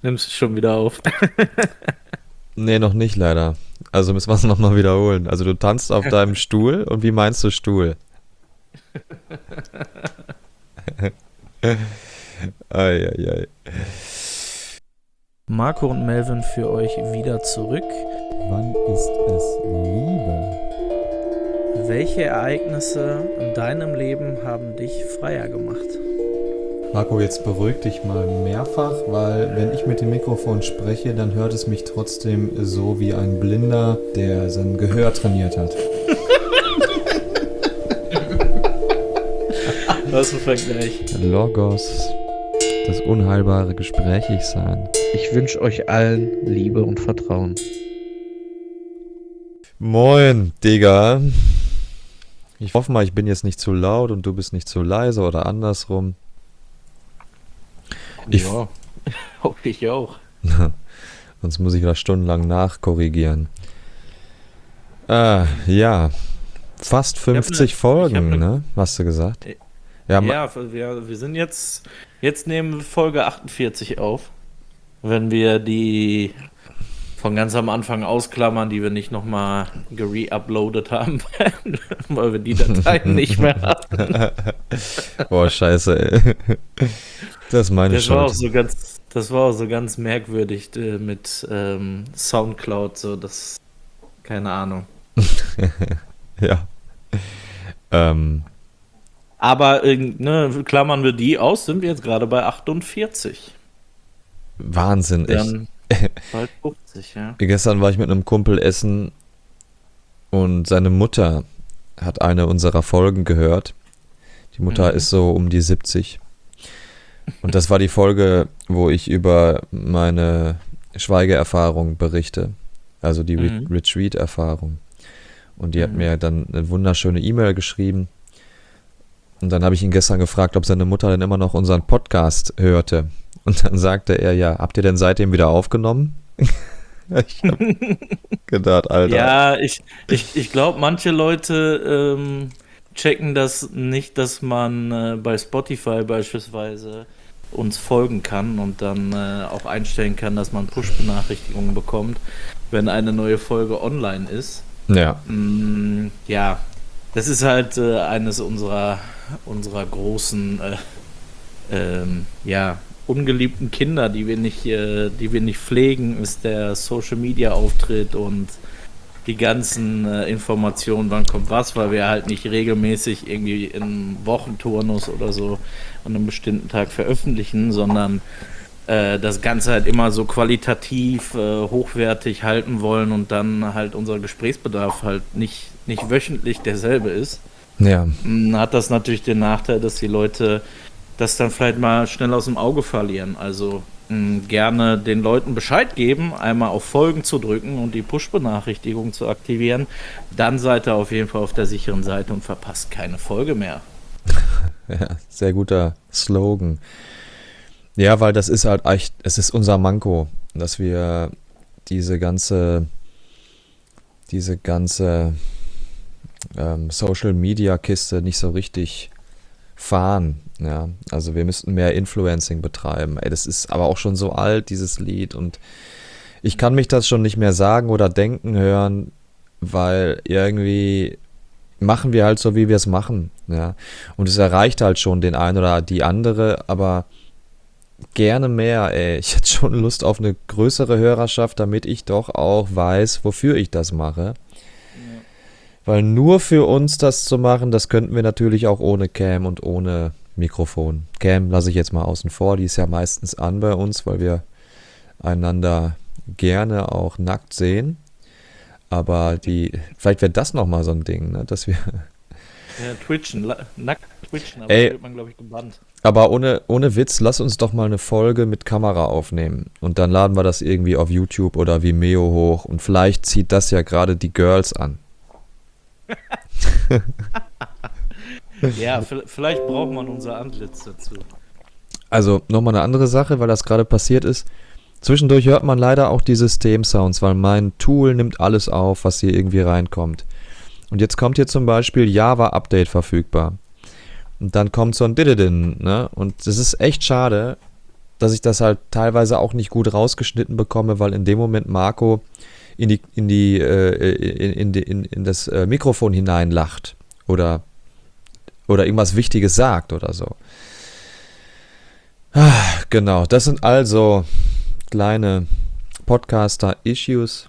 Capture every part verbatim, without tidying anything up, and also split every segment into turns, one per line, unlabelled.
Nimmst du schon wieder auf?
Nee, noch nicht leider. Also müssen wir es nochmal wiederholen. Also du tanzt auf deinem Stuhl und wie meinst du Stuhl? Eieiei.
Marco und Melvin für euch wieder zurück.
Wann ist es Liebe?
Welche Ereignisse in deinem Leben haben dich freier gemacht?
Marco, jetzt beruhig dich mal mehrfach, weil wenn ich mit dem Mikrofon spreche, dann hört es mich trotzdem so wie ein Blinder, der sein Gehör trainiert hat.
Was ein Vergleich.
Logos, das unheilbare Gesprächigsein.
Ich wünsche euch allen Liebe und Vertrauen.
Moin, Digga. Ich hoffe mal, ich bin jetzt nicht zu laut und du bist nicht zu leise oder andersrum. Ich
Ja, hoffe ich auch.
Sonst muss ich da stundenlang nachkorrigieren. Äh, ja. Fast fünfzig
ich hab
Folgen,
ne-
ne? Hast du gesagt? Ja, ma-
Ja, wir, wir sind jetzt, jetzt nehmen wir Folge achtundvierzig auf. Wenn wir die von ganz am Anfang ausklammern, die wir nicht nochmal gere-uploadet haben, weil wir die Dateien nicht mehr hatten.
Boah, scheiße, ey. Das ist meine
Das war auch
Schuld.
so ganz, das war auch so ganz merkwürdig äh, mit ähm, Soundcloud, so das, keine Ahnung.
Ja. Ähm,
Aber äh, ne, klammern wir die aus, sind wir jetzt gerade bei achtundvierzig.
Wahnsinn, echt.
Dann bald fünfzig, ja.
Gestern war ich mit einem Kumpel essen und seine Mutter hat eine unserer Folgen gehört. Die Mutter
Mhm.
ist so um die siebzig. Und das war die Folge, wo ich über meine Schweigeerfahrung berichte. Also die Re-
Mhm.
Retreat-Erfahrung. Und die hat
Mhm.
mir dann eine wunderschöne E-Mail geschrieben. Und dann habe ich ihn gestern gefragt, ob seine Mutter denn immer noch unseren Podcast hörte. Und dann sagte er, ja, habt ihr denn seitdem wieder aufgenommen? Ich habe gedacht, Alter.
Ja, ich, ich, ich glaube, manche Leute ähm, checken das nicht, dass man äh, bei Spotify beispielsweise uns folgen kann und dann äh, auch einstellen kann, dass man Push-Benachrichtigungen bekommt, wenn eine neue Folge online ist.
Ja,
Mm, ja, das ist halt äh, eines unserer, unserer großen, äh, ähm, ja, ungeliebten Kinder, die wir nicht, äh, die wir nicht pflegen, ist der Social Media Auftritt und die ganzen äh, Informationen, wann kommt was, weil wir halt nicht regelmäßig irgendwie in Wochenturnus oder so an einem bestimmten Tag veröffentlichen, sondern äh, das Ganze halt immer so qualitativ, äh, hochwertig halten wollen und dann halt unser Gesprächsbedarf halt nicht, nicht wöchentlich derselbe ist.
ja,
Mm, hat das natürlich den Nachteil, dass die Leute das dann vielleicht mal schnell aus dem Auge verlieren. Also mh, gerne den Leuten Bescheid geben, einmal auf Folgen zu drücken und die Push-Benachrichtigung zu aktivieren. Dann seid ihr auf jeden Fall auf der sicheren Seite und verpasst keine Folge mehr.
ja, sehr guter Slogan. Ja, weil das ist halt echt, es ist unser Manko, dass wir diese ganze, diese ganze ähm, Social-Media-Kiste nicht so richtig fahren. Ja, also wir müssten mehr Influencing betreiben. Ey, das ist aber auch schon so alt, dieses Lied. Und ich kann mich das schon nicht mehr sagen oder denken hören, weil irgendwie machen wir halt so, wie wir es machen. Ja, und es erreicht halt schon den einen oder die andere, aber gerne mehr, ey. Ich hätte schon Lust auf eine größere Hörerschaft, damit ich doch auch weiß, wofür ich das mache. Weil nur für uns das zu machen, das könnten wir natürlich auch ohne Cam und ohne Mikrofon. Cam lasse ich jetzt mal außen vor, die ist ja meistens an bei uns, weil wir einander gerne auch nackt sehen. Aber die, vielleicht wäre das nochmal so ein Ding, ne, dass wir,
Ja, twitchen, la- nackt twitchen, aber
Ey.
da wird man, glaube ich, gebannt.
aber ohne, ohne Witz, lass uns doch mal eine Folge mit Kamera aufnehmen. Und dann laden wir das irgendwie auf YouTube oder Vimeo hoch. Und vielleicht zieht das ja gerade die Girls an.
Ja, v- vielleicht braucht man unser Antlitz dazu.
Also nochmal eine andere Sache, weil das gerade passiert ist. Zwischendurch hört man leider auch die System-Sounds, weil mein Tool nimmt alles auf, was hier irgendwie reinkommt. Und jetzt kommt hier zum Beispiel Java-Update verfügbar. Und dann kommt so ein Dididin, ne? Und das ist echt schade, dass ich das halt teilweise auch nicht gut rausgeschnitten bekomme, weil in dem Moment Marco in die, in die, äh, in, in, die in, in das äh, Mikrofon hineinlacht oder, oder irgendwas Wichtiges sagt oder so. Ah, genau, das sind also kleine Podcaster-Issues.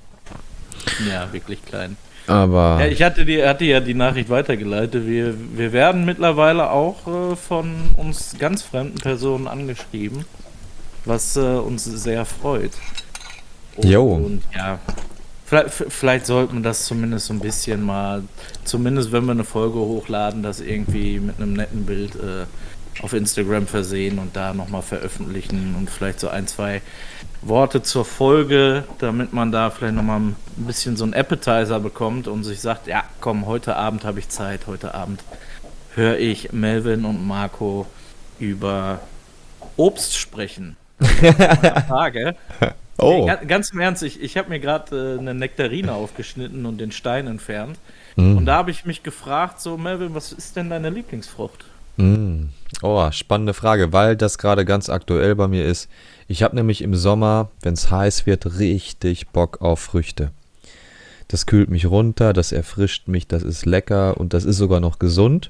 Ja, wirklich klein.
Aber
Ja, ich hatte, die, hatte ja die Nachricht weitergeleitet. Wir, wir werden mittlerweile auch äh, von uns ganz fremden Personen angeschrieben, was äh, uns sehr freut. Und,
Jo.
und ja, vielleicht, vielleicht sollte man das zumindest so ein bisschen mal, zumindest wenn wir eine Folge hochladen, das irgendwie mit einem netten Bild äh, auf Instagram versehen und da nochmal veröffentlichen und vielleicht so ein, zwei Worte zur Folge, damit man da vielleicht nochmal ein bisschen so einen Appetizer bekommt und sich sagt, ja komm, heute Abend habe ich Zeit, heute Abend höre ich Melvin und Marco über Obst sprechen. Meine Frage.
oh.
Nee, ga- ganz im Ernst, ich, ich habe mir gerade äh, eine Nektarine aufgeschnitten und den Stein entfernt.
Mm.
Und da habe ich mich gefragt, so Melvin, was ist denn deine Lieblingsfrucht?
Mm. Oh, spannende Frage, weil das gerade ganz aktuell bei mir ist. Ich habe nämlich im Sommer, wenn es heiß wird, richtig Bock auf Früchte. Das kühlt mich runter, das erfrischt mich, das ist lecker und das ist sogar noch gesund.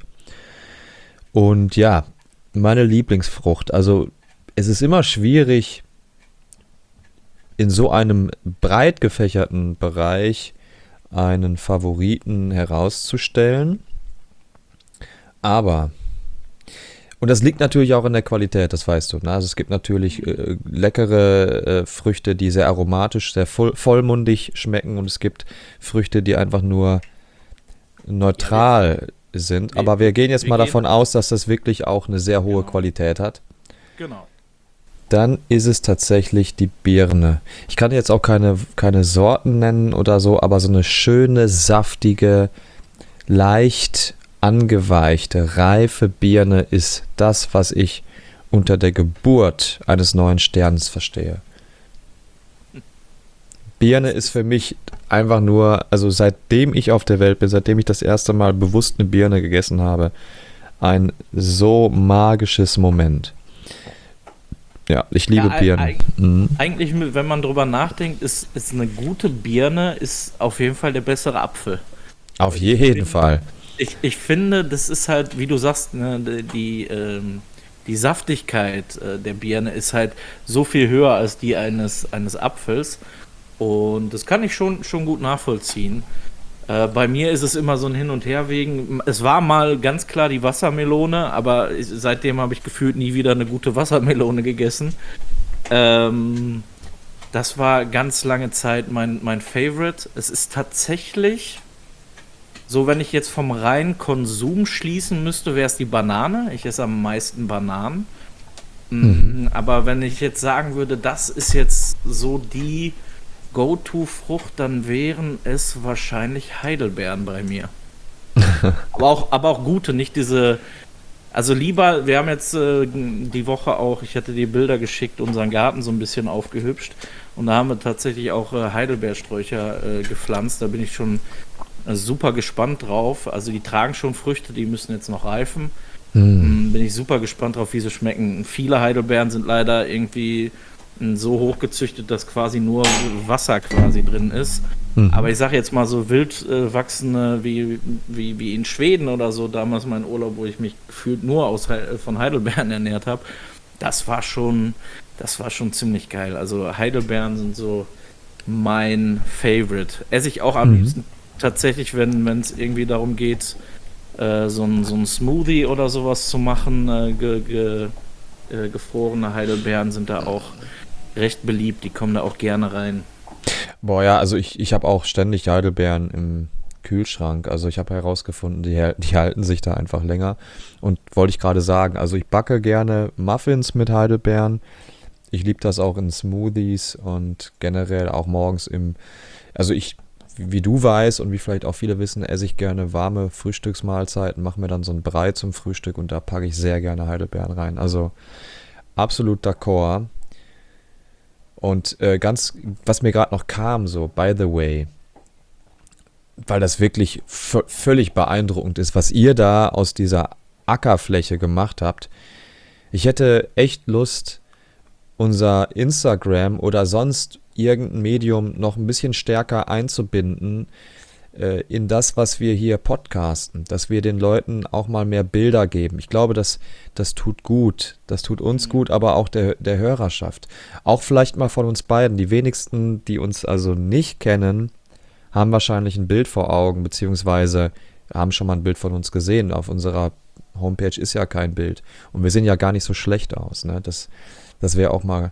Und ja, meine Lieblingsfrucht, also es ist immer schwierig, in so einem breit gefächerten Bereich einen Favoriten herauszustellen. Aber, und das liegt natürlich auch in der Qualität, das weißt du. Ne? Also es gibt natürlich äh, leckere äh, Früchte, die sehr aromatisch, sehr voll, vollmundig schmecken und es gibt Früchte, die einfach nur neutral ja, sind.
wir,
Aber wir gehen jetzt
wir
mal
gehen
davon aus, dass das wirklich auch eine sehr hohe
genau.
Qualität hat.
Genau.
Dann ist es tatsächlich die Birne. Ich kann jetzt auch keine, keine Sorten nennen oder so, aber so eine schöne, saftige, leicht angeweichte, reife Birne ist das, was ich unter der Geburt eines neuen Sterns verstehe. Birne ist für mich einfach nur, also seitdem ich auf der Welt bin, seitdem ich das erste Mal bewusst eine Birne gegessen habe, ein so magisches Moment. Ja, ich liebe
Ja,
Birnen.
eig-
Mhm.
Eigentlich, wenn man drüber nachdenkt, ist, ist eine gute Birne ist auf jeden Fall der bessere Apfel.
Auf jeden Fall.
Ich, ich finde, das ist halt, wie du sagst, ne, die, ähm, die Saftigkeit äh, der Birne ist halt so viel höher als die eines, eines Apfels. Und das kann ich schon, schon gut nachvollziehen. Äh, bei mir ist es immer so ein Hin- und Herwegen. Es war mal ganz klar die Wassermelone, aber ich, seitdem habe ich gefühlt nie wieder eine gute Wassermelone gegessen. Ähm, das war ganz lange Zeit mein, mein Favorite. Es ist tatsächlich so, wenn ich jetzt vom reinen Konsum schließen müsste, wäre es die Banane. Ich esse am meisten Bananen. Mhm. Aber wenn ich jetzt sagen würde, das ist jetzt so die Go-To-Frucht, dann wären es wahrscheinlich Heidelbeeren bei mir. aber, auch, aber auch gute, nicht diese. Also lieber, wir haben jetzt äh, die Woche auch, ich hatte die Bilder geschickt, unseren Garten so ein bisschen aufgehübscht. Und da haben wir tatsächlich auch äh, Heidelbeersträucher äh, gepflanzt. Da bin ich schon äh, super gespannt drauf. Also die tragen schon Früchte, die müssen jetzt noch reifen. Mhm. Bin ich super gespannt drauf, wie sie schmecken. Viele Heidelbeeren sind leider irgendwie so hochgezüchtet, dass quasi nur Wasser quasi drin ist. Mhm. Aber ich sage jetzt mal so wild äh, wachsende wie, wie, wie in Schweden oder so, damals mein Urlaub, wo ich mich gefühlt nur aus, von Heidelbeeren ernährt habe, das war schon, das war schon ziemlich geil. Also Heidelbeeren sind so mein Favorite. Esse ich auch am mhm. liebsten tatsächlich, wenn es irgendwie darum geht, äh, so ein so ein Smoothie oder sowas zu machen. Äh, ge, ge, äh, gefrorene Heidelbeeren sind da auch recht beliebt, die kommen da auch gerne rein.
Boah, ja, also ich, ich habe auch ständig Heidelbeeren im Kühlschrank. Also ich habe herausgefunden, die, die halten sich da einfach länger. Und wollte ich gerade sagen, also ich backe gerne Muffins mit Heidelbeeren. Ich liebe das auch in Smoothies und generell auch morgens im, also ich, wie du weißt und wie vielleicht auch viele wissen, esse ich gerne warme Frühstücksmahlzeiten, mache mir dann so ein Brei zum Frühstück und da packe ich sehr gerne Heidelbeeren rein. Also absolut d'accord. Und äh, ganz, was mir gerade noch kam, so, by the way, weil das wirklich v- völlig beeindruckend ist, was ihr da aus dieser Ackerfläche gemacht habt. Ich hätte echt Lust, unser Instagram oder sonst irgendein Medium noch ein bisschen stärker einzubinden äh, in das, was wir hier podcasten, dass wir den Leuten auch mal mehr Bilder geben. Ich glaube, das, das tut gut. Das tut uns gut, aber auch der, der Hörerschaft. Auch vielleicht mal von uns beiden. Die wenigsten, die uns also nicht kennen, haben wahrscheinlich ein Bild vor Augen, beziehungsweise haben schon mal ein Bild von uns gesehen. Auf unserer Homepage ist ja kein Bild. Und wir sehen ja gar nicht so schlecht aus. Ne? Das, das wäre auch mal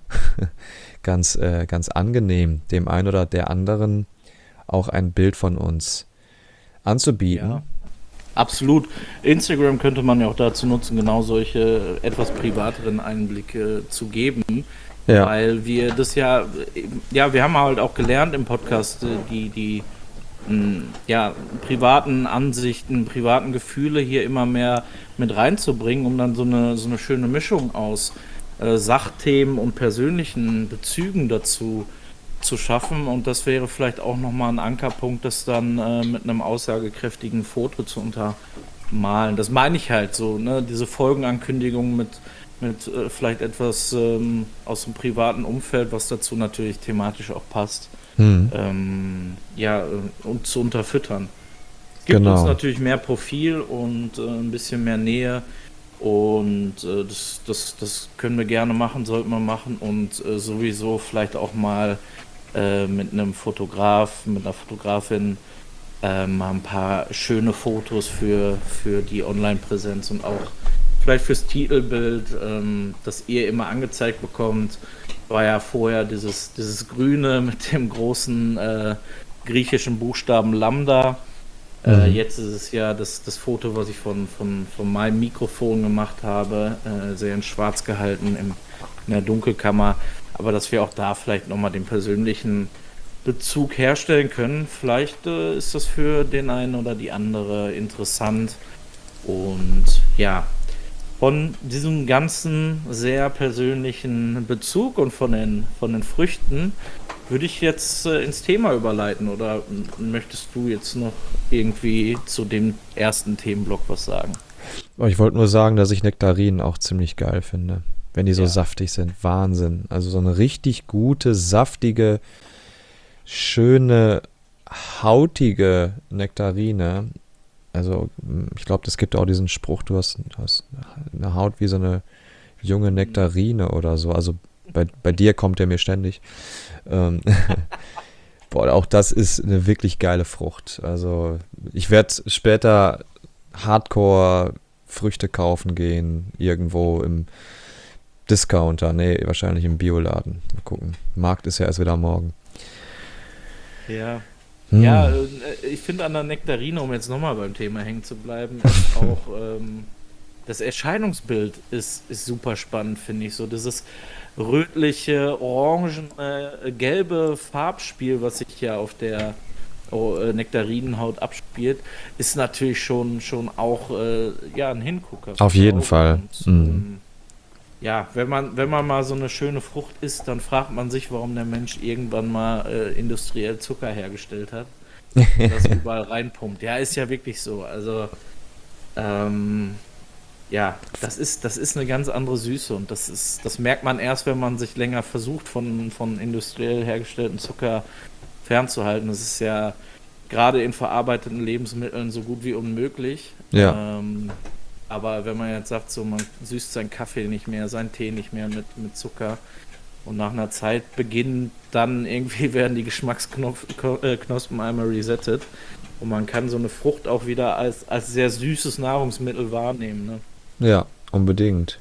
ganz, äh, ganz angenehm, dem einen oder der anderen auch ein Bild von uns anzubieten.
Ja, absolut. Instagram könnte man ja auch dazu nutzen, genau solche etwas privateren Einblicke zu geben.
Ja.
Weil wir das ja, ja, wir haben halt auch gelernt im Podcast, die, die mh, ja, privaten Ansichten, privaten Gefühle hier immer mehr mit reinzubringen, um dann so eine, so eine schöne Mischung aus äh, Sachthemen und persönlichen Bezügen dazu zu schaffen. Und das wäre vielleicht auch nochmal ein Ankerpunkt, das dann äh, mit einem aussagekräftigen Foto zu untermalen. Das meine ich halt so, ne? Diese Folgenankündigung mit mit äh, vielleicht etwas ähm, aus dem privaten Umfeld, was dazu natürlich thematisch auch passt,
Hm.
ähm, ja, äh, und zu unterfüttern. Gibt
Genau.
uns natürlich mehr Profil und äh, ein bisschen mehr Nähe und äh, das, das, das können wir gerne machen, sollten wir machen und äh, sowieso vielleicht auch mal äh, mit einem Fotograf, mit einer Fotografin äh, mal ein paar schöne Fotos für, für die Online-Präsenz und auch vielleicht fürs Titelbild, ähm, das ihr immer angezeigt bekommt, war ja vorher dieses, dieses Grüne mit dem großen äh, griechischen Buchstaben Lambda. Äh,
Mhm.
jetzt ist es ja das, das Foto, was ich von, von, von meinem Mikrofon gemacht habe, äh, sehr in schwarz gehalten im, in der Dunkelkammer. Aber dass wir auch da vielleicht nochmal den persönlichen Bezug herstellen können. Vielleicht äh, ist das für den einen oder die andere interessant. Und ja, von diesem ganzen sehr persönlichen Bezug und von den, von den Früchten würde ich jetzt äh, ins Thema überleiten oder m- möchtest du jetzt noch irgendwie zu dem ersten Themenblock was sagen?
Aber ich wollte nur sagen, dass ich Nektarinen auch ziemlich geil finde, wenn die so
Ja.
saftig sind. Wahnsinn. Also so eine richtig gute, saftige, schöne, hautige Nektarine. Also mm, ich glaube, es gibt auch diesen Spruch, du hast, du hast eine Haut wie so eine junge Nektarine oder so. Also bei, bei dir kommt der mir ständig. Ähm, boah, auch das ist eine wirklich geile Frucht. Also ich werde später Hardcore Früchte kaufen gehen, irgendwo im Discounter. Nee, wahrscheinlich im Bioladen. Mal gucken. Markt ist ja erst wieder morgen.
Ja,
Hm.
ja, äh, ich finde an der Nektarine, um jetzt nochmal beim Thema hängen zu bleiben, ist auch ähm, das Erscheinungsbild ist, ist super spannend, finde ich. So dieses rötliche, orangene, gelbe Farbspiel, was sich ja auf der oh, äh, Nektarinenhaut abspielt, ist natürlich schon, schon auch äh, ja, ein Hingucker.
Auf
für die
jeden
Augen.
Fall.
Und,
Mhm.
ähm, ja, wenn man, wenn man mal so eine schöne Frucht isst, dann fragt man sich, warum der Mensch irgendwann mal äh, industriell Zucker hergestellt hat und das überall reinpumpt. Ja, ist ja wirklich so. Also, ähm, ja, das ist, das ist eine ganz andere Süße und das ist, das merkt man erst, wenn man sich länger versucht, von, von industriell hergestellten Zucker fernzuhalten. Das ist ja gerade in verarbeiteten Lebensmitteln so gut wie unmöglich.
Ja.
Ähm, aber wenn man jetzt sagt, so man süßt seinen Kaffee nicht mehr, seinen Tee nicht mehr mit, mit Zucker und nach einer Zeit beginnt dann irgendwie werden die Geschmacksknospen einmal resettet und man kann so eine Frucht auch wieder als, als sehr süßes Nahrungsmittel wahrnehmen. Ne?
Ja, unbedingt.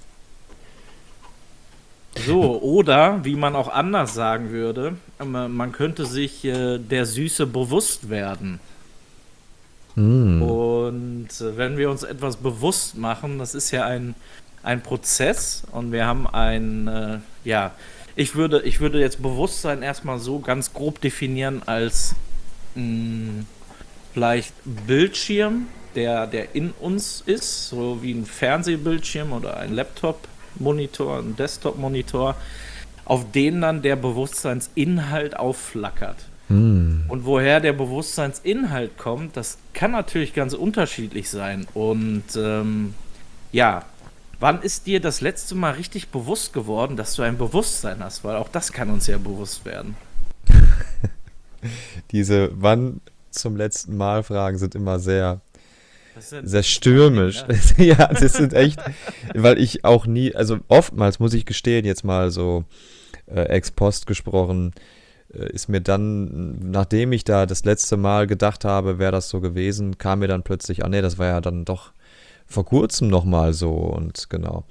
So, oder wie man auch anders sagen würde, ähm, man könnte sich äh, der Süße bewusst werden.
Hm.
Und äh, wenn wir uns etwas bewusst machen, das ist ja ein, ein Prozess und wir haben ein, äh, ja, ich würde, ich würde jetzt Bewusstsein erstmal so ganz grob definieren als mh, vielleicht Bildschirm, der, der in uns ist, so wie ein Fernsehbildschirm oder ein Laptop-Monitor, ein Desktop-Monitor, auf den dann der Bewusstseinsinhalt aufflackert.
Hm.
Und woher der Bewusstseinsinhalt kommt, das kann natürlich ganz unterschiedlich sein. Und ähm, ja, Wann ist dir das letzte Mal richtig bewusst geworden, dass du ein Bewusstsein hast? Weil auch das kann uns ja bewusst werden.
Diese wann zum letzten Mal Fragen sind immer sehr,
Das ist ja-
sehr stürmisch. Ja, das sind echt, weil ich auch nie, also oftmals muss ich gestehen, jetzt mal so äh, ex post gesprochen, äh, ist mir dann, nachdem ich da das letzte Mal gedacht habe, wäre das so gewesen, kam mir dann plötzlich, ah nee, das war ja dann doch vor kurzem nochmal so und genau.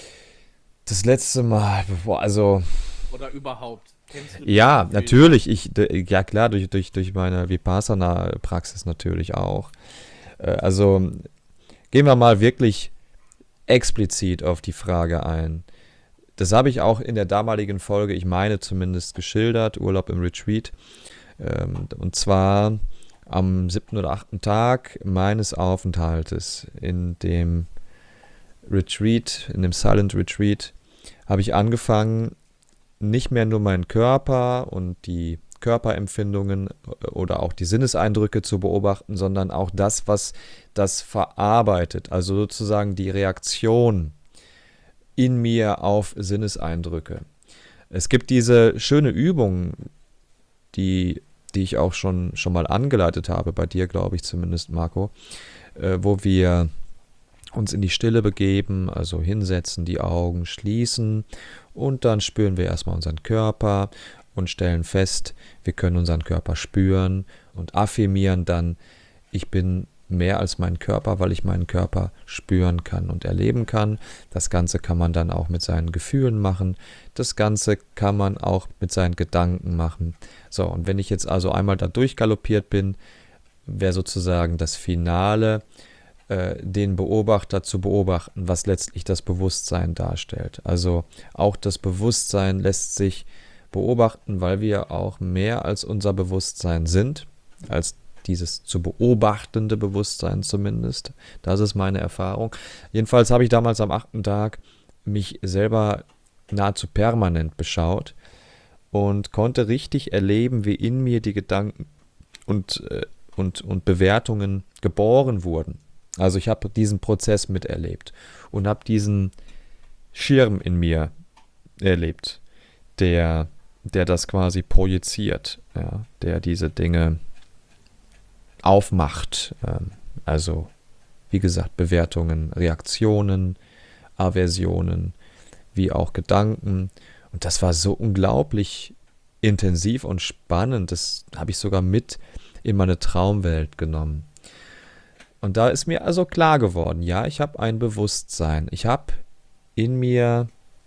Das letzte Mal, boah, also
Oder überhaupt. Kennst du
ja,
das?
natürlich, ich, d- ja klar, durch, durch, durch meine Vipassana-Praxis natürlich auch. Äh, Also gehen wir mal wirklich explizit auf die Frage ein. Das habe ich auch in der damaligen Folge, ich meine zumindest, geschildert, Urlaub im Retreat. Ähm, Und zwar am siebten oder achten Tag meines Aufenthaltes in dem Retreat, in dem Silent Retreat, habe ich angefangen, nicht mehr nur meinen Körper und die Körperempfindungen oder auch die Sinneseindrücke zu beobachten, sondern auch das, was das verarbeitet, also sozusagen die Reaktion in mir auf Sinneseindrücke. Es gibt diese schöne Übung, die, die ich auch schon, schon mal angeleitet habe, bei dir glaube ich zumindest, Marco, äh, wo wir uns in die Stille begeben, also hinsetzen, die Augen schließen und dann spüren wir erstmal unseren Körper und stellen fest, wir können unseren Körper spüren und affirmieren dann, ich bin mehr als mein Körper, weil ich meinen Körper spüren kann und erleben kann. Das Ganze kann man dann auch mit seinen Gefühlen machen. Das Ganze kann man auch mit seinen Gedanken machen. So, und wenn ich jetzt also einmal da durchgaloppiert bin, wäre sozusagen das Finale, den Beobachter zu beobachten, was letztlich das Bewusstsein darstellt. Also auch das Bewusstsein lässt sich beobachten, weil wir auch mehr als unser Bewusstsein sind, als dieses zu beobachtende Bewusstsein zumindest. Das ist meine Erfahrung. Jedenfalls habe ich damals am achten Tag mich selber nahezu permanent beschaut und konnte richtig erleben, wie in mir die Gedanken und, und, und Bewertungen geboren wurden. Also ich habe diesen Prozess miterlebt und habe diesen Schirm in mir erlebt, der, der das quasi projiziert, ja, der diese Dinge aufmacht. Ähm, also wie gesagt, Bewertungen, Reaktionen, Aversionen, wie auch Gedanken. Und das war so unglaublich intensiv und spannend, das habe ich sogar mit in meine Traumwelt genommen. Und da ist mir also klar geworden, ja, ich habe ein Bewusstsein. Ich habe in mir,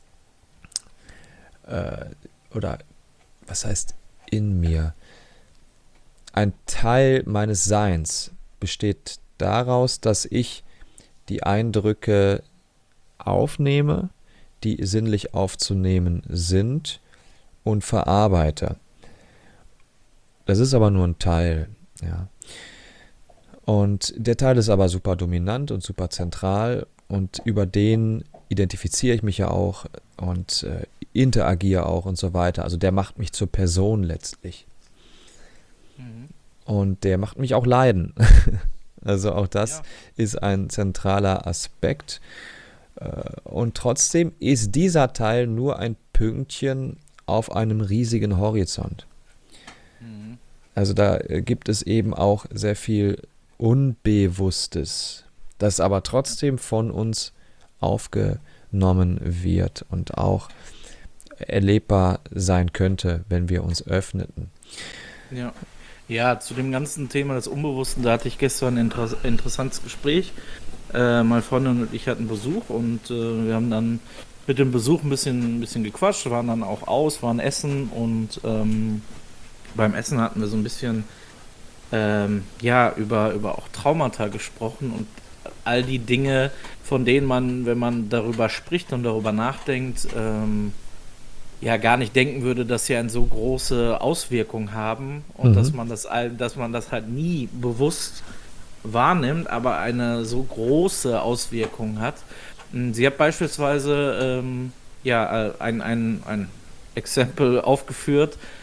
äh, oder was heißt in mir? Ein Teil meines Seins besteht daraus, dass ich die Eindrücke aufnehme, die sinnlich aufzunehmen sind und verarbeite. Das ist aber nur ein Teil, ja. Und der Teil ist aber super dominant und super zentral und über den identifiziere ich mich ja auch und äh, interagiere auch und so weiter. Also der macht mich zur Person letztlich. Mhm. Und der macht mich auch leiden. Also auch das ja. ist ein zentraler Aspekt. Und trotzdem ist dieser Teil nur ein Pünktchen auf einem riesigen Horizont. Mhm. Also da gibt es eben auch sehr viel Unbewusstes, das aber trotzdem von uns aufgenommen wird und auch erlebbar sein könnte, wenn wir uns öffneten.
Ja, ja, zu dem ganzen Thema des Unbewussten, da hatte ich gestern ein inter- interessantes Gespräch. Äh, meine Freundin und ich hatten Besuch und äh, wir haben dann mit dem Besuch ein bisschen, ein bisschen gequatscht, waren dann auch aus, waren essen und ähm, beim Essen hatten wir so ein bisschen Ähm, ja, über, über auch Traumata gesprochen und all die Dinge, von denen man, wenn man darüber spricht und darüber nachdenkt, ähm, ja gar nicht denken würde, dass sie eine so große Auswirkung haben und mhm. dass man das dass man das halt nie bewusst wahrnimmt, aber eine so große Auswirkung hat. Sie hat beispielsweise ähm, ja, ein, ein, ein Exempel aufgeführt,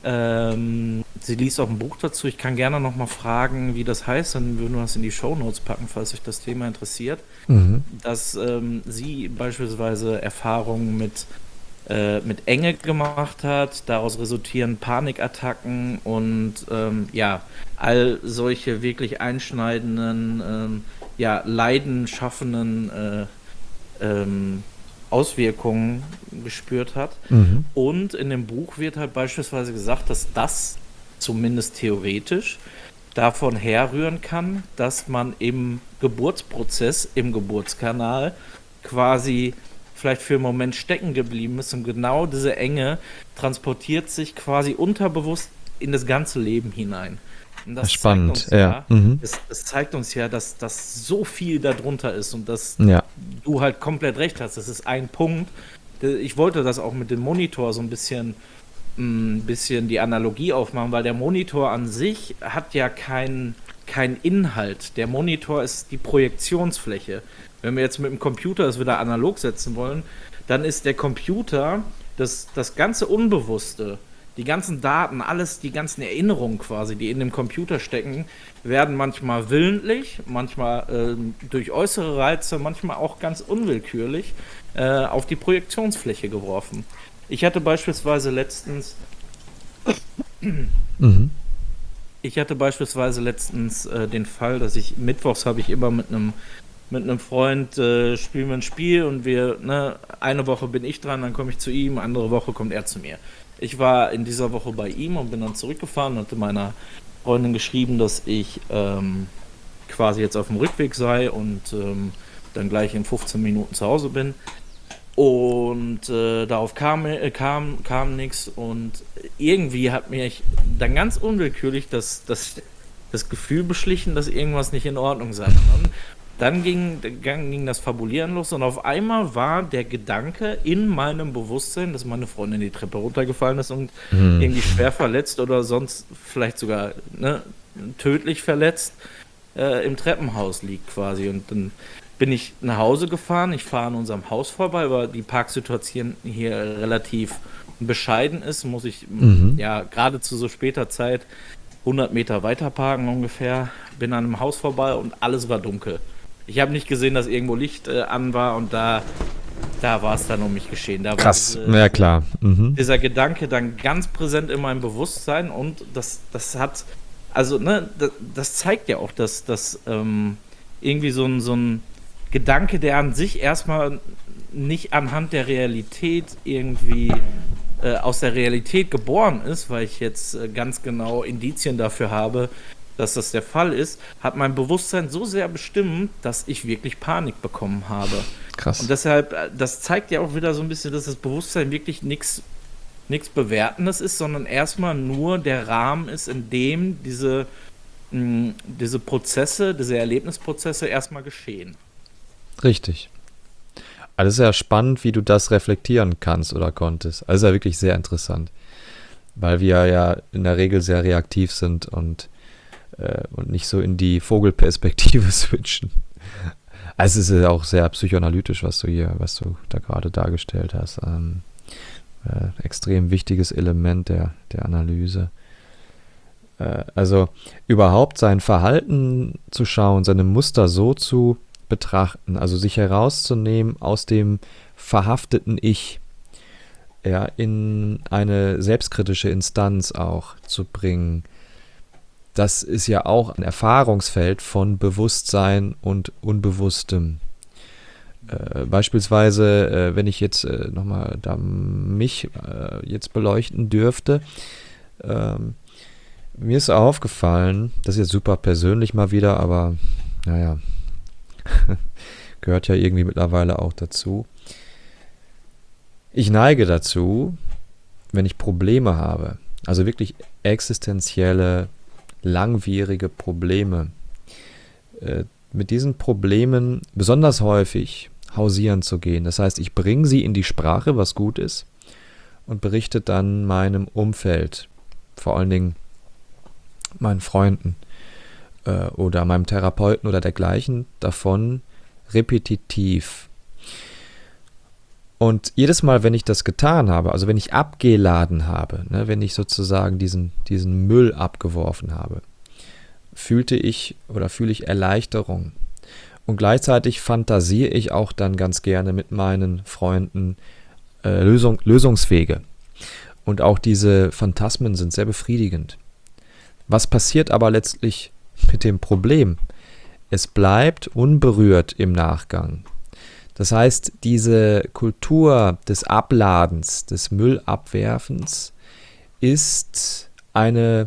Ähm, sie liest auch ein Buch dazu. Ich kann gerne nochmal fragen, wie das heißt, dann würden wir das in die Shownotes packen, falls euch das Thema interessiert.
Mhm.
Dass ähm, sie beispielsweise Erfahrungen mit, äh, mit Enge gemacht hat, daraus resultieren Panikattacken und ähm, ja, all solche wirklich einschneidenden, ähm, ja, leidenschaffenden äh, ähm, Auswirkungen gespürt hat.
Mhm.
Und in dem Buch wird halt beispielsweise gesagt, dass das zumindest theoretisch davon herrühren kann, dass man im Geburtsprozess, im Geburtskanal quasi vielleicht für einen Moment stecken geblieben ist und genau diese Enge transportiert sich quasi unterbewusst in das ganze Leben hinein. Und das
Spannend,
zeigt uns
ja.
ja,
Mhm.
es, es zeigt uns ja, dass, dass so viel darunter ist und dass
Ja.
du halt komplett recht hast. Das ist ein Punkt. Ich wollte das auch mit dem Monitor so ein bisschen, ein bisschen die Analogie aufmachen, weil der Monitor an sich hat ja keinen kein Inhalt. Der Monitor ist die Projektionsfläche. Wenn wir jetzt mit dem Computer das wieder analog setzen wollen, dann ist der Computer das, das ganze Unbewusste, die ganzen Daten, alles, die ganzen Erinnerungen quasi, die in dem Computer stecken, werden manchmal willentlich, manchmal äh, durch äußere Reize, manchmal auch ganz unwillkürlich äh, auf die Projektionsfläche geworfen. Ich hatte beispielsweise letztens
Mhm.
Ich hatte beispielsweise letztens äh, den Fall, dass ich mittwochs habe ich immer mit einem mit einem Freund äh, spielen wir ein Spiel und wir, ne, eine Woche bin ich dran, dann komme ich zu ihm, andere Woche kommt er zu mir. Ich war in dieser Woche bei ihm und bin dann zurückgefahren und hatte meiner Freundin geschrieben, dass ich ähm, quasi jetzt auf dem Rückweg sei und ähm, dann gleich in fünfzehn Minuten zu Hause bin. Und äh, darauf kam, äh, kam, kam nichts und irgendwie hat mich dann ganz unwillkürlich das, das, das Gefühl beschlichen, dass irgendwas nicht in Ordnung sei. Und dann ging, dann ging das Fabulieren los und auf einmal war der Gedanke in meinem Bewusstsein, dass meine Freundin die Treppe runtergefallen ist und
Mhm.
irgendwie schwer verletzt oder sonst vielleicht sogar, ne, tödlich verletzt äh, im Treppenhaus liegt quasi. Und dann bin ich nach Hause gefahren. Ich fahre an unserem Haus vorbei, weil die Parksituation hier relativ bescheiden ist. Muss ich
Mhm.
ja gerade zu so später Zeit hundert Meter weiter parken ungefähr. Bin an einem Haus vorbei und alles war dunkel. Ich habe nicht gesehen, dass irgendwo Licht äh, an war und da, da war es dann um mich geschehen. Da
Krass,
war diese,
ja klar. Mhm.
dieser Gedanke dann ganz präsent in meinem Bewusstsein und das, das hat, also ne, das, das zeigt ja auch, dass, dass ähm, irgendwie so ein, so ein Gedanke, der an sich erstmal nicht anhand der Realität irgendwie äh, aus der Realität geboren ist, weil ich jetzt äh, ganz genau Indizien dafür habe, dass das der Fall ist, hat mein Bewusstsein so sehr bestimmt, dass ich wirklich Panik bekommen habe.
Krass.
Und deshalb, äh, das zeigt ja auch wieder so ein bisschen, dass das Bewusstsein wirklich nichts nichts Bewertendes ist, sondern erstmal nur der Rahmen ist, in dem diese, mh, diese Prozesse, diese Erlebnisprozesse erstmal geschehen.
Richtig. Also es ist ja spannend, wie du das reflektieren kannst oder konntest. Also ja wirklich sehr interessant. Weil wir ja in der Regel sehr reaktiv sind und, äh, und nicht so in die Vogelperspektive switchen. Also es ist ja auch sehr psychoanalytisch, was du hier, was du da gerade dargestellt hast. Ähm, äh, extrem wichtiges Element der, der Analyse. Äh, also überhaupt sein Verhalten zu schauen, seine Muster so zu betrachten, also sich herauszunehmen aus dem verhafteten Ich, ja, in eine selbstkritische Instanz auch zu bringen. Das ist ja auch ein Erfahrungsfeld von Bewusstsein und Unbewusstem. Äh, beispielsweise, äh, wenn ich jetzt äh, nochmal da mich äh, jetzt beleuchten dürfte, ähm, mir ist aufgefallen, das ist jetzt super persönlich mal wieder, aber naja, gehört ja irgendwie mittlerweile auch dazu. Ich neige dazu, wenn ich Probleme habe, also wirklich existenzielle, langwierige Probleme, äh, mit diesen Problemen besonders häufig hausieren zu gehen. Das heißt, ich bringe sie in die Sprache, was gut ist, und berichte dann meinem Umfeld, vor allen Dingen meinen Freunden, oder meinem Therapeuten oder dergleichen davon repetitiv. Und jedes Mal, wenn ich das getan habe, also wenn ich abgeladen habe, ne, wenn ich sozusagen diesen, diesen Müll abgeworfen habe, fühlte ich oder fühle ich Erleichterung. Und gleichzeitig fantasiere ich auch dann ganz gerne mit meinen Freunden äh, Lösung, Lösungswege. Und auch diese Phantasmen sind sehr befriedigend. Was passiert aber letztlich mit dem Problem? Es bleibt unberührt im Nachgang. Das heißt, diese Kultur des Abladens, des Müllabwerfens ist eine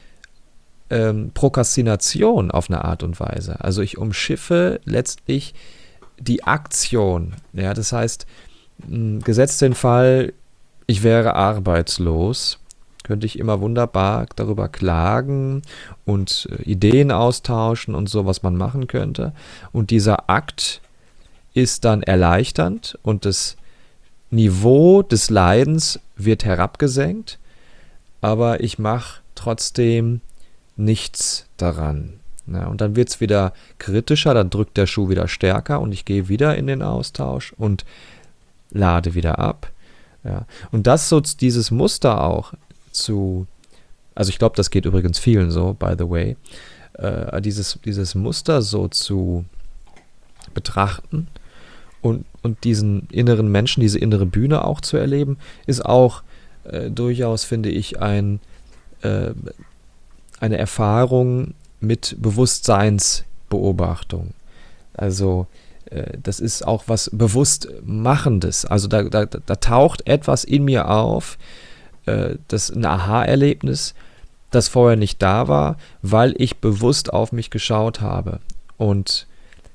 ähm, Prokrastination auf eine Art und Weise. Also ich umschiffe letztlich die Aktion. Ja, das heißt, mh, gesetzt den Fall, ich wäre arbeitslos, könnte ich immer wunderbar darüber klagen und äh, Ideen austauschen und so, was man machen könnte. Und dieser Akt ist dann erleichternd und das Niveau des Leidens wird herabgesenkt, aber ich mache trotzdem nichts daran. Ja, und dann wird es wieder kritischer, dann drückt der Schuh wieder stärker und ich gehe wieder in den Austausch und lade wieder ab. Ja. Und das so dieses Muster auch zu, also ich glaube, das geht übrigens vielen so, by the way, äh, dieses, dieses Muster so zu betrachten und, und diesen inneren Menschen, diese innere Bühne auch zu erleben, ist auch äh, durchaus, finde ich, ein, äh, eine Erfahrung mit Bewusstseinsbeobachtung. Also äh, das ist auch was Bewusstmachendes. Also da, da, da taucht etwas in mir auf, äh, das ist ein Aha-Erlebnis, das vorher nicht da war, weil ich bewusst auf mich geschaut habe und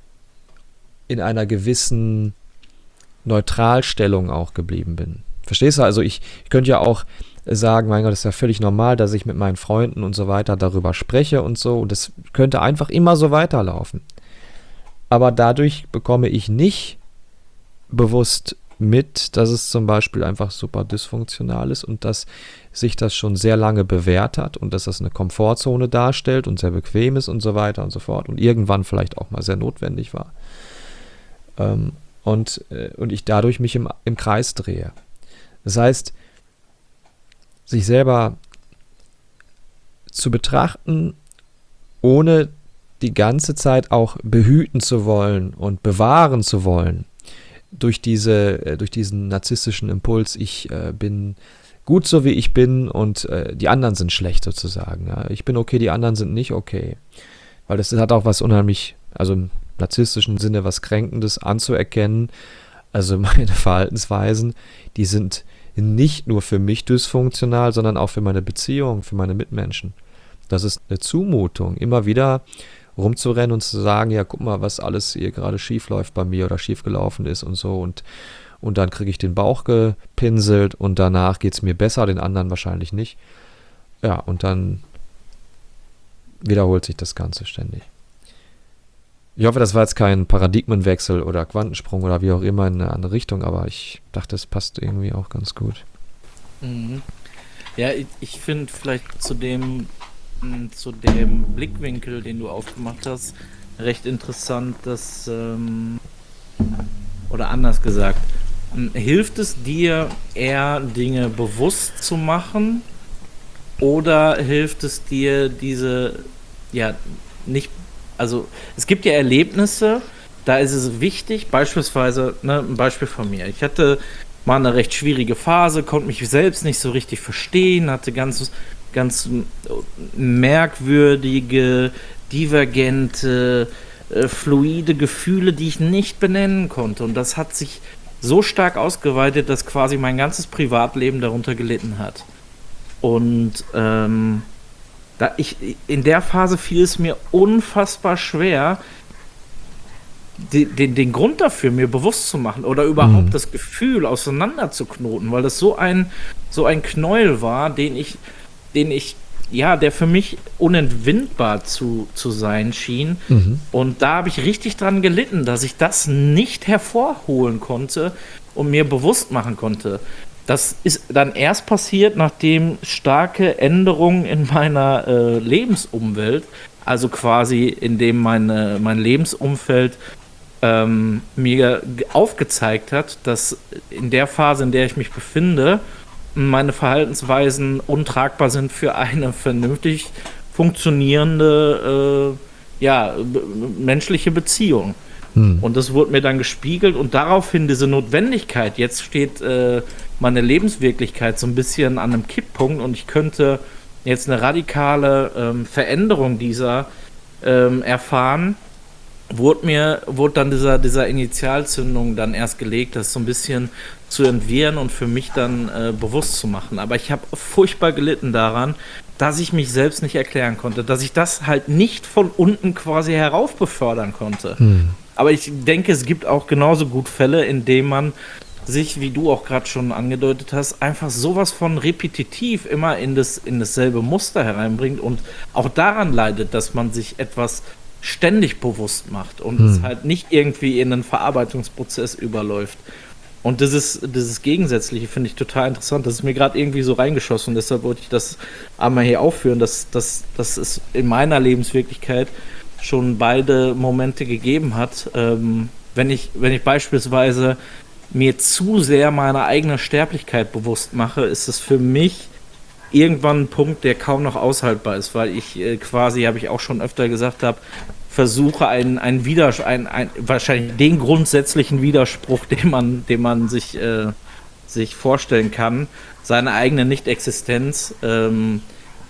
in einer gewissen Neutralstellung auch geblieben bin. Verstehst du? Also ich, ich könnte ja auch sagen, mein Gott, das ist ja völlig normal, dass ich mit meinen Freunden und so weiter darüber spreche und so. Und das könnte einfach immer so weiterlaufen. Aber dadurch bekomme ich nicht bewusst mit, dass es zum Beispiel einfach super dysfunktional ist und dass sich das schon sehr lange bewährt hat und dass das eine Komfortzone darstellt und sehr bequem ist und so weiter und so fort und irgendwann vielleicht auch mal sehr notwendig war. Ähm, und, äh, und ich dadurch mich im, im Kreis drehe. Das heißt, sich selber zu betrachten, ohne die ganze Zeit auch behüten zu wollen und bewahren zu wollen, durch, diese, äh, durch diesen narzisstischen Impuls, ich äh, bin gut so wie ich bin und äh, die anderen sind schlecht sozusagen. Ja? Ich bin okay, die anderen sind nicht okay. Weil das hat auch was unheimlich, also im narzisstischen Sinne was Kränkendes anzuerkennen. Also meine Verhaltensweisen, die sind nicht nur für mich dysfunktional, sondern auch für meine Beziehung, für meine Mitmenschen. Das ist eine Zumutung, immer wieder rumzurennen und zu sagen, ja, guck mal, was alles hier gerade schief läuft bei mir oder schief gelaufen ist und so. Und, und dann kriege ich den Bauch gepinselt und danach geht es mir besser, den anderen wahrscheinlich nicht. Ja, und dann wiederholt sich das Ganze ständig. Ich hoffe, das war jetzt kein Paradigmenwechsel oder Quantensprung oder wie auch immer in eine andere Richtung, aber ich dachte, es passt irgendwie auch ganz gut.
Mhm. Ja, ich, ich finde vielleicht zu dem, mh, zu dem Blickwinkel, den du aufgemacht hast, recht interessant, dass, ähm, oder anders gesagt, mh, hilft es dir eher Dinge bewusst zu machen oder hilft es dir diese, ja, nicht Also es gibt ja Erlebnisse, da ist es wichtig, beispielsweise, ne, ein Beispiel von mir. Ich hatte mal eine recht schwierige Phase, konnte mich selbst nicht so richtig verstehen, hatte ganz, ganz merkwürdige, divergente, äh, fluide Gefühle, die ich nicht benennen konnte. Und das hat sich so stark ausgeweitet, dass quasi mein ganzes Privatleben darunter gelitten hat. Und ähm, Da ich, in der Phase fiel es mir unfassbar schwer, den, den, den Grund dafür mir bewusst zu machen oder überhaupt mhm. das Gefühl auseinanderzuknoten, weil das so ein, so ein Knäuel war, den ich, den ich, ja, der für mich unentwindbar zu, zu sein schien. Mhm. Und da habe ich richtig dran gelitten, dass ich das nicht hervorholen konnte und mir bewusst machen konnte. Das ist dann erst passiert, nachdem starke Änderungen in meiner äh, Lebensumwelt, also quasi indem meine, mein Lebensumfeld ähm, mir ge- aufgezeigt hat, dass in der Phase, in der ich mich befinde, meine Verhaltensweisen untragbar sind für eine vernünftig funktionierende äh, ja, b- menschliche Beziehung.
Hm.
Und das wurde mir dann gespiegelt und daraufhin diese Notwendigkeit, jetzt steht äh, meine Lebenswirklichkeit so ein bisschen an einem Kipppunkt und ich könnte jetzt eine radikale ähm, Veränderung dieser ähm, erfahren, wurde mir, wurde dann dieser, dieser Initialzündung dann erst gelegt, das so ein bisschen zu entwirren und für mich dann äh, bewusst zu machen. Aber ich habe furchtbar gelitten daran, dass ich mich selbst nicht erklären konnte, dass ich das halt nicht von unten quasi herauf befördern konnte.
Hm.
Aber ich denke, es gibt auch genauso gut Fälle, in denen man sich, wie du auch gerade schon angedeutet hast, einfach sowas von repetitiv immer in, das, in dasselbe Muster hereinbringt und auch daran leidet, dass man sich etwas ständig bewusst macht und
Hm.
es halt nicht irgendwie in einen Verarbeitungsprozess überläuft. Und dieses, dieses Gegensätzliche finde ich total interessant. Das ist mir gerade irgendwie so reingeschossen und deshalb wollte ich das einmal hier aufführen, dass, dass, dass es in meiner Lebenswirklichkeit schon beide Momente gegeben hat. Ähm, wenn ich, wenn ich beispielsweise mir zu sehr meine eigene Sterblichkeit bewusst mache, ist es für mich irgendwann ein Punkt, der kaum noch aushaltbar ist, weil ich äh, quasi, habe ich auch schon öfter gesagt habe, versuche einen, einen Widers- ein, ein, wahrscheinlich den grundsätzlichen Widerspruch, den man, den man sich, äh, sich vorstellen kann, seine eigene Nicht-Existenz ähm,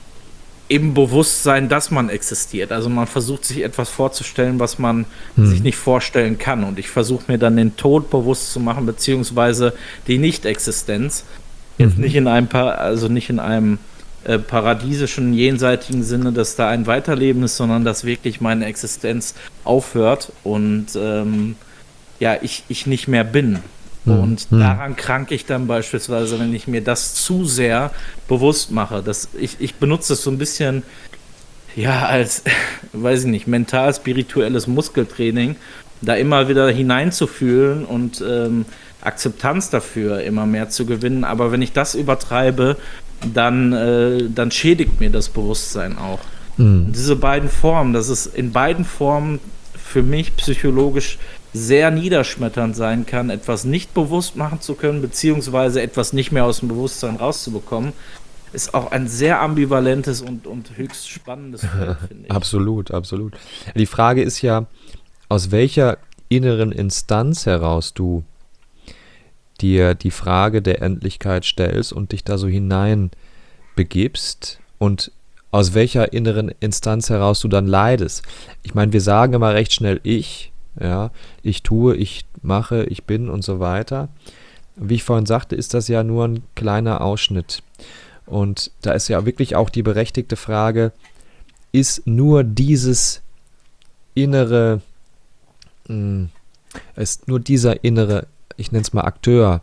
im Bewusstsein, dass man existiert. Also man versucht sich etwas vorzustellen, was man
Hm.
sich nicht vorstellen kann. Und ich versuche mir dann den Tod bewusst zu machen, beziehungsweise die Nicht-Existenz. Jetzt
Mhm.
nicht in einem, Pa- also nicht in einem äh, paradiesischen, jenseitigen Sinne, dass da ein Weiterleben ist, sondern dass wirklich meine Existenz aufhört und ähm, ja, ich, ich nicht mehr bin.
Hm.
Und
Hm.
daran krank ich dann beispielsweise, wenn ich mir das zu sehr bewusst mache. Das, ich, ich benutze das so ein bisschen, ja, als, weiß ich nicht, mental-spirituelles Muskeltraining, da immer wieder hineinzufühlen und ähm, Akzeptanz dafür immer mehr zu gewinnen. Aber wenn ich das übertreibe, dann, äh, dann schädigt mir das Bewusstsein auch.
Hm.
Und diese beiden Formen, dass es in beiden Formen für mich psychologisch sehr niederschmetternd sein kann, etwas nicht bewusst machen zu können, beziehungsweise etwas nicht mehr aus dem Bewusstsein rauszubekommen, ist auch ein sehr ambivalentes und, und höchst spannendes Feld, finde ich.
Absolut, absolut. Die Frage ist ja, aus welcher inneren Instanz heraus du dir die Frage der Endlichkeit stellst und dich da so hinein begibst und aus welcher inneren Instanz heraus du dann leidest. Ich meine, wir sagen immer recht schnell ich, ja, ich tue, ich mache, ich bin und so weiter. Wie ich vorhin sagte, ist das ja nur ein kleiner Ausschnitt. Und da ist ja wirklich auch die berechtigte Frage, ist nur dieses innere, mh, ist nur dieser innere, ich nenne es mal Akteur,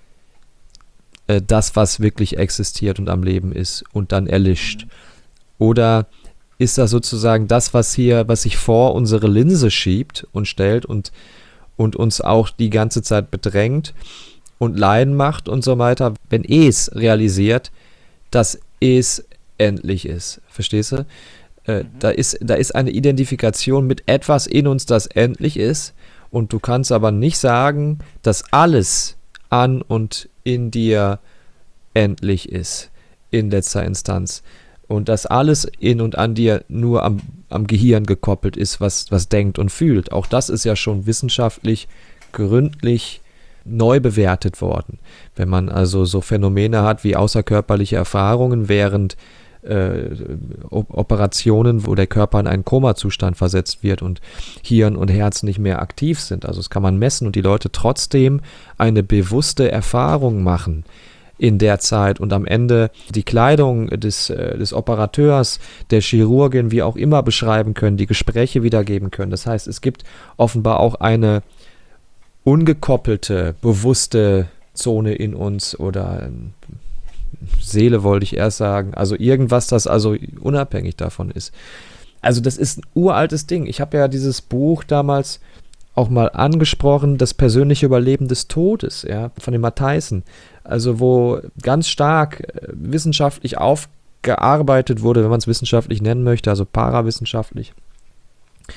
äh, das, was wirklich existiert und am Leben ist und dann erlischt? Oder ist das sozusagen das, was hier, was sich vor unsere Linse schiebt und stellt und, und uns auch die ganze Zeit bedrängt und Leiden macht und so weiter, wenn es realisiert, dass es endlich ist. Verstehst du? Äh, da ist, da ist eine Identifikation mit etwas in uns, das endlich ist, und du kannst aber nicht sagen, dass alles an und in dir endlich ist, in letzter Instanz. Und dass alles in und an dir nur am, am Gehirn gekoppelt ist, was, was denkt und fühlt. Auch das ist ja schon wissenschaftlich gründlich neu bewertet worden. Wenn man also so Phänomene hat wie außerkörperliche Erfahrungen während äh, Operationen, wo der Körper in einen Komazustand versetzt wird und Hirn und Herz nicht mehr aktiv sind. Also das kann man messen und die Leute trotzdem eine bewusste Erfahrung machen in der Zeit und am Ende die Kleidung des, äh, des Operateurs, der Chirurgin, wie auch immer beschreiben können, die Gespräche wiedergeben können. Das heißt, es gibt offenbar auch eine ungekoppelte, bewusste Zone in uns oder ähm, Seele wollte ich erst sagen. Also irgendwas, das also unabhängig davon ist. Also das ist ein uraltes Ding. Ich habe ja dieses Buch damals auch mal angesprochen, das persönliche Überleben des Todes, ja, von dem Matthijssen. Also wo ganz stark äh, wissenschaftlich aufgearbeitet wurde, wenn man es wissenschaftlich nennen möchte, also parawissenschaftlich,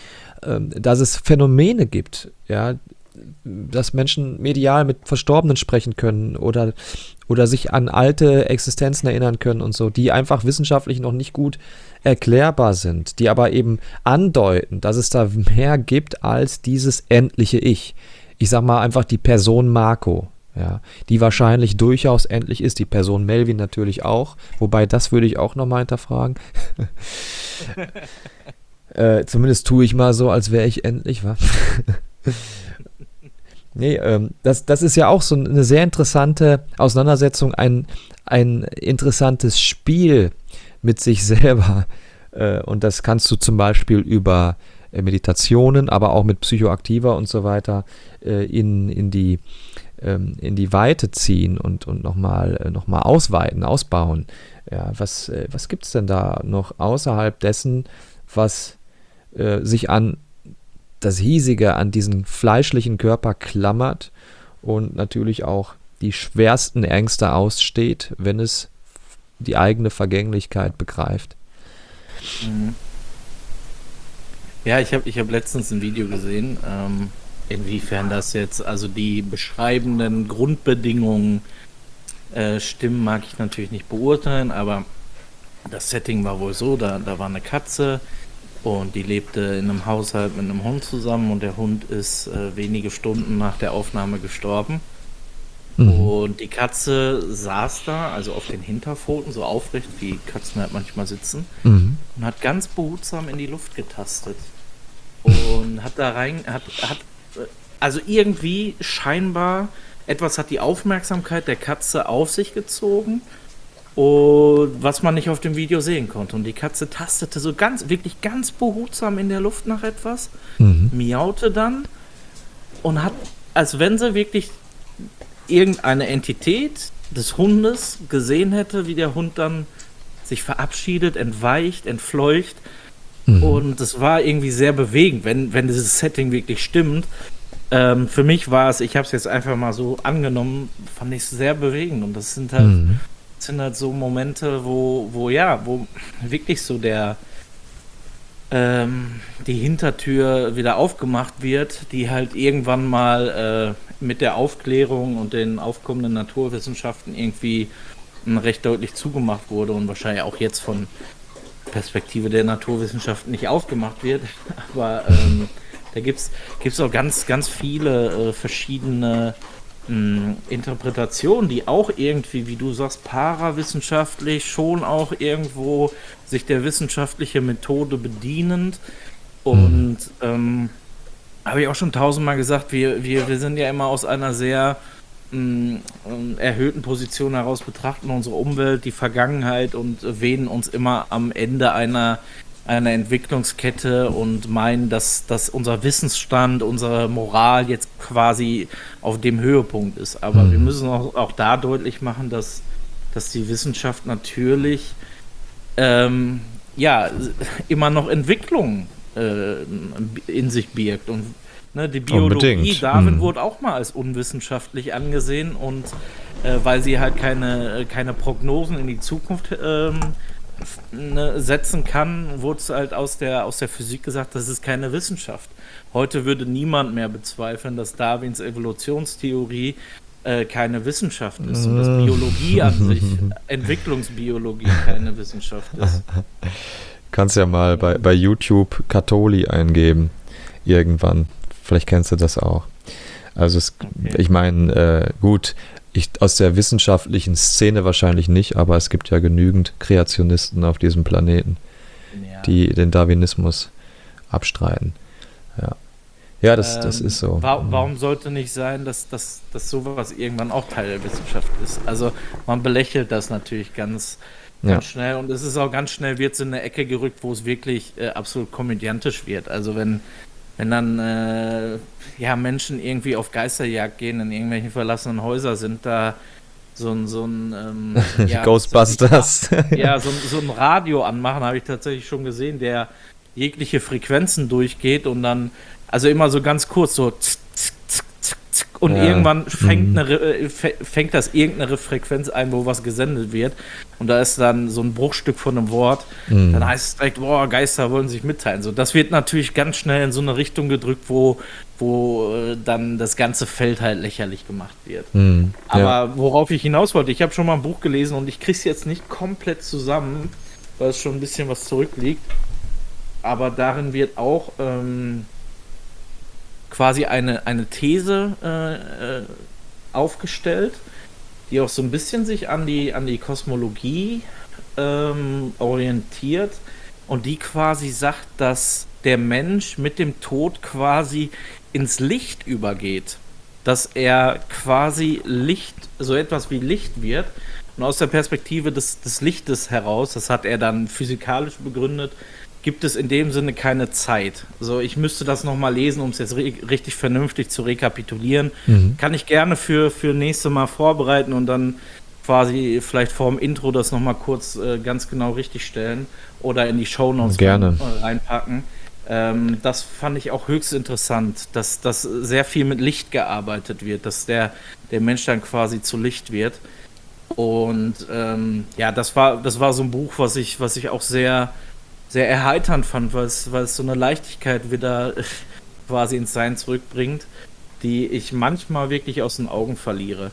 ähm, dass es Phänomene gibt, ja, dass Menschen medial mit Verstorbenen sprechen können oder, oder sich an alte Existenzen erinnern können und so, die einfach wissenschaftlich noch nicht gut erklärbar sind, die aber eben andeuten, dass es da mehr gibt als dieses endliche Ich. Ich sag mal einfach die Person Marco, ja, die wahrscheinlich durchaus endlich ist, die Person Melvin natürlich auch, wobei das würde ich auch nochmal hinterfragen. äh, zumindest tue ich mal so, als wäre ich endlich, wa? Nee, ähm, das, das ist ja auch so eine sehr interessante Auseinandersetzung, ein, ein interessantes Spiel mit sich selber. Äh, und das kannst du zum Beispiel über äh, Meditationen, aber auch mit Psychoaktiva und so weiter äh, in, in, die, ähm, in die Weite ziehen und, und nochmal äh, noch mal ausweiten, ausbauen. Ja, was äh, was gibt es denn da noch außerhalb dessen, was äh, sich an das Hiesige, an diesen fleischlichen Körper klammert und natürlich auch die schwersten Ängste aussteht, wenn es die eigene Vergänglichkeit begreift.
Ja, ich habe ich hab letztens ein Video gesehen, ähm, inwiefern das jetzt, also die beschreibenden Grundbedingungen äh, stimmen, mag ich natürlich nicht beurteilen, aber das Setting war wohl so, da, da war eine Katze, und die lebte in einem Haushalt mit einem Hund zusammen und der Hund ist äh, wenige Stunden nach der Aufnahme gestorben. Mhm. Und die Katze saß da, also auf den Hinterpfoten, so aufrecht, wie Katzen halt manchmal sitzen, mhm. und hat ganz behutsam in die Luft getastet. Und hat da rein, hat, hat, also irgendwie scheinbar, etwas hat die Aufmerksamkeit der Katze auf sich gezogen. Und was man nicht auf dem Video sehen konnte. Und die Katze tastete so ganz, wirklich ganz behutsam in der Luft nach etwas, mhm. miaute dann und hat, als wenn sie wirklich irgendeine Entität des Hundes gesehen hätte, wie der Hund dann sich verabschiedet, entweicht, entfleucht. Mhm. Und das war irgendwie sehr bewegend, wenn, wenn dieses Setting wirklich stimmt. Ähm, für mich war es, ich habe es jetzt einfach mal so angenommen, fand ich es sehr bewegend. Und das sind halt mhm. sind halt so Momente, wo, wo ja, wo wirklich so der ähm, die Hintertür wieder aufgemacht wird, die halt irgendwann mal äh, mit der Aufklärung und den aufkommenden Naturwissenschaften irgendwie äh, recht deutlich zugemacht wurde und wahrscheinlich auch jetzt von Perspektive der Naturwissenschaften nicht aufgemacht wird. Aber ähm, da gibt es auch ganz, ganz viele äh, verschiedene Interpretation, die auch irgendwie, wie du sagst, parawissenschaftlich schon auch irgendwo sich der wissenschaftlichen Methode bedienend. Und mhm. ähm, habe ich auch schon tausendmal gesagt, wir, wir, wir sind ja immer aus einer sehr mh, erhöhten Position heraus, betrachten unsere Umwelt, die Vergangenheit und wähnen uns immer am Ende einer einer Entwicklungskette und meinen, dass, dass unser Wissensstand, unsere Moral jetzt quasi auf dem Höhepunkt ist. Aber mhm. wir müssen auch, auch da deutlich machen, dass, dass die Wissenschaft natürlich ähm, ja, immer noch Entwicklung äh, in sich birgt. Und ne, die Biologie,
Unbedingt.
Darwin
mhm.
wurde auch mal als unwissenschaftlich angesehen und äh, weil sie halt keine, keine Prognosen in die Zukunft ähm, Ne, setzen kann, wurde es halt aus der, aus der Physik gesagt, das ist keine Wissenschaft. Heute würde niemand mehr bezweifeln, dass Darwins Evolutionstheorie äh, keine Wissenschaft ist und dass Biologie an sich, Entwicklungsbiologie keine Wissenschaft ist.
Kannst ja mal bei, bei YouTube Cattoli eingeben, irgendwann. Vielleicht kennst du das auch. Also es, okay. ich meine, äh, gut, Ich, aus der wissenschaftlichen Szene wahrscheinlich nicht, aber es gibt ja genügend Kreationisten auf diesem Planeten, ja. die den Darwinismus abstreiten. Ja, ja das, ähm, das ist so.
Wa- warum sollte nicht sein, dass, dass, dass sowas irgendwann auch Teil der Wissenschaft ist? Also man belächelt das natürlich ganz, ganz ja. schnell und es ist auch ganz schnell, wird es in eine Ecke gerückt, wo es wirklich äh, absolut komödiantisch wird. Also wenn Wenn dann äh, ja, Menschen irgendwie auf Geisterjagd gehen, in irgendwelchen verlassenen Häusern sind, da so ein, so ein ähm, ja,
Ghostbusters.
So, ja, so, so ein Radio anmachen, habe ich tatsächlich schon gesehen, der jegliche Frequenzen durchgeht und dann, also immer so ganz kurz, so tsk, tsk, tsk, tsk, Und
Ja.
irgendwann fängt,
Mhm.
eine, Re- äh, fä- fängt das irgendeine Frequenz ein, wo was gesendet wird. Und da ist dann so ein Bruchstück von einem Wort.
Mhm.
Dann heißt es direkt, boah, Geister wollen sich mitteilen. So, das wird natürlich ganz schnell in so eine Richtung gedrückt, wo, wo äh, dann das ganze Feld halt lächerlich gemacht wird.
Mhm.
Aber
Ja.
worauf ich hinaus wollte, ich habe schon mal ein Buch gelesen und ich kriege es jetzt nicht komplett zusammen, weil es schon ein bisschen was zurückliegt. Aber darin wird auch ähm, quasi eine, eine These äh, äh, aufgestellt, die auch so ein bisschen sich an die, an die Kosmologie ähm, orientiert und die quasi sagt, dass der Mensch mit dem Tod quasi ins Licht übergeht. Dass er quasi Licht, so etwas wie Licht wird. Und aus der Perspektive des, des Lichtes heraus, das hat er dann physikalisch begründet, gibt es in dem Sinne keine Zeit. So, ich müsste das nochmal lesen, um es jetzt re- richtig vernünftig zu rekapitulieren.
Mhm.
Kann ich gerne für, für nächste Mal vorbereiten und dann quasi vielleicht vorm Intro das nochmal kurz äh, ganz genau richtig stellen oder in die Shownotes
Gerne.
rein- äh, reinpacken. Ähm, das fand ich auch höchst interessant, dass, dass sehr viel mit Licht gearbeitet wird, dass der, der Mensch dann quasi zu Licht wird. Und ähm, ja, das war, das war so ein Buch, was ich, was ich auch sehr, sehr erheiternd fand, weil es, weil es so eine Leichtigkeit wieder äh, quasi ins Sein zurückbringt, die ich manchmal wirklich aus den Augen verliere.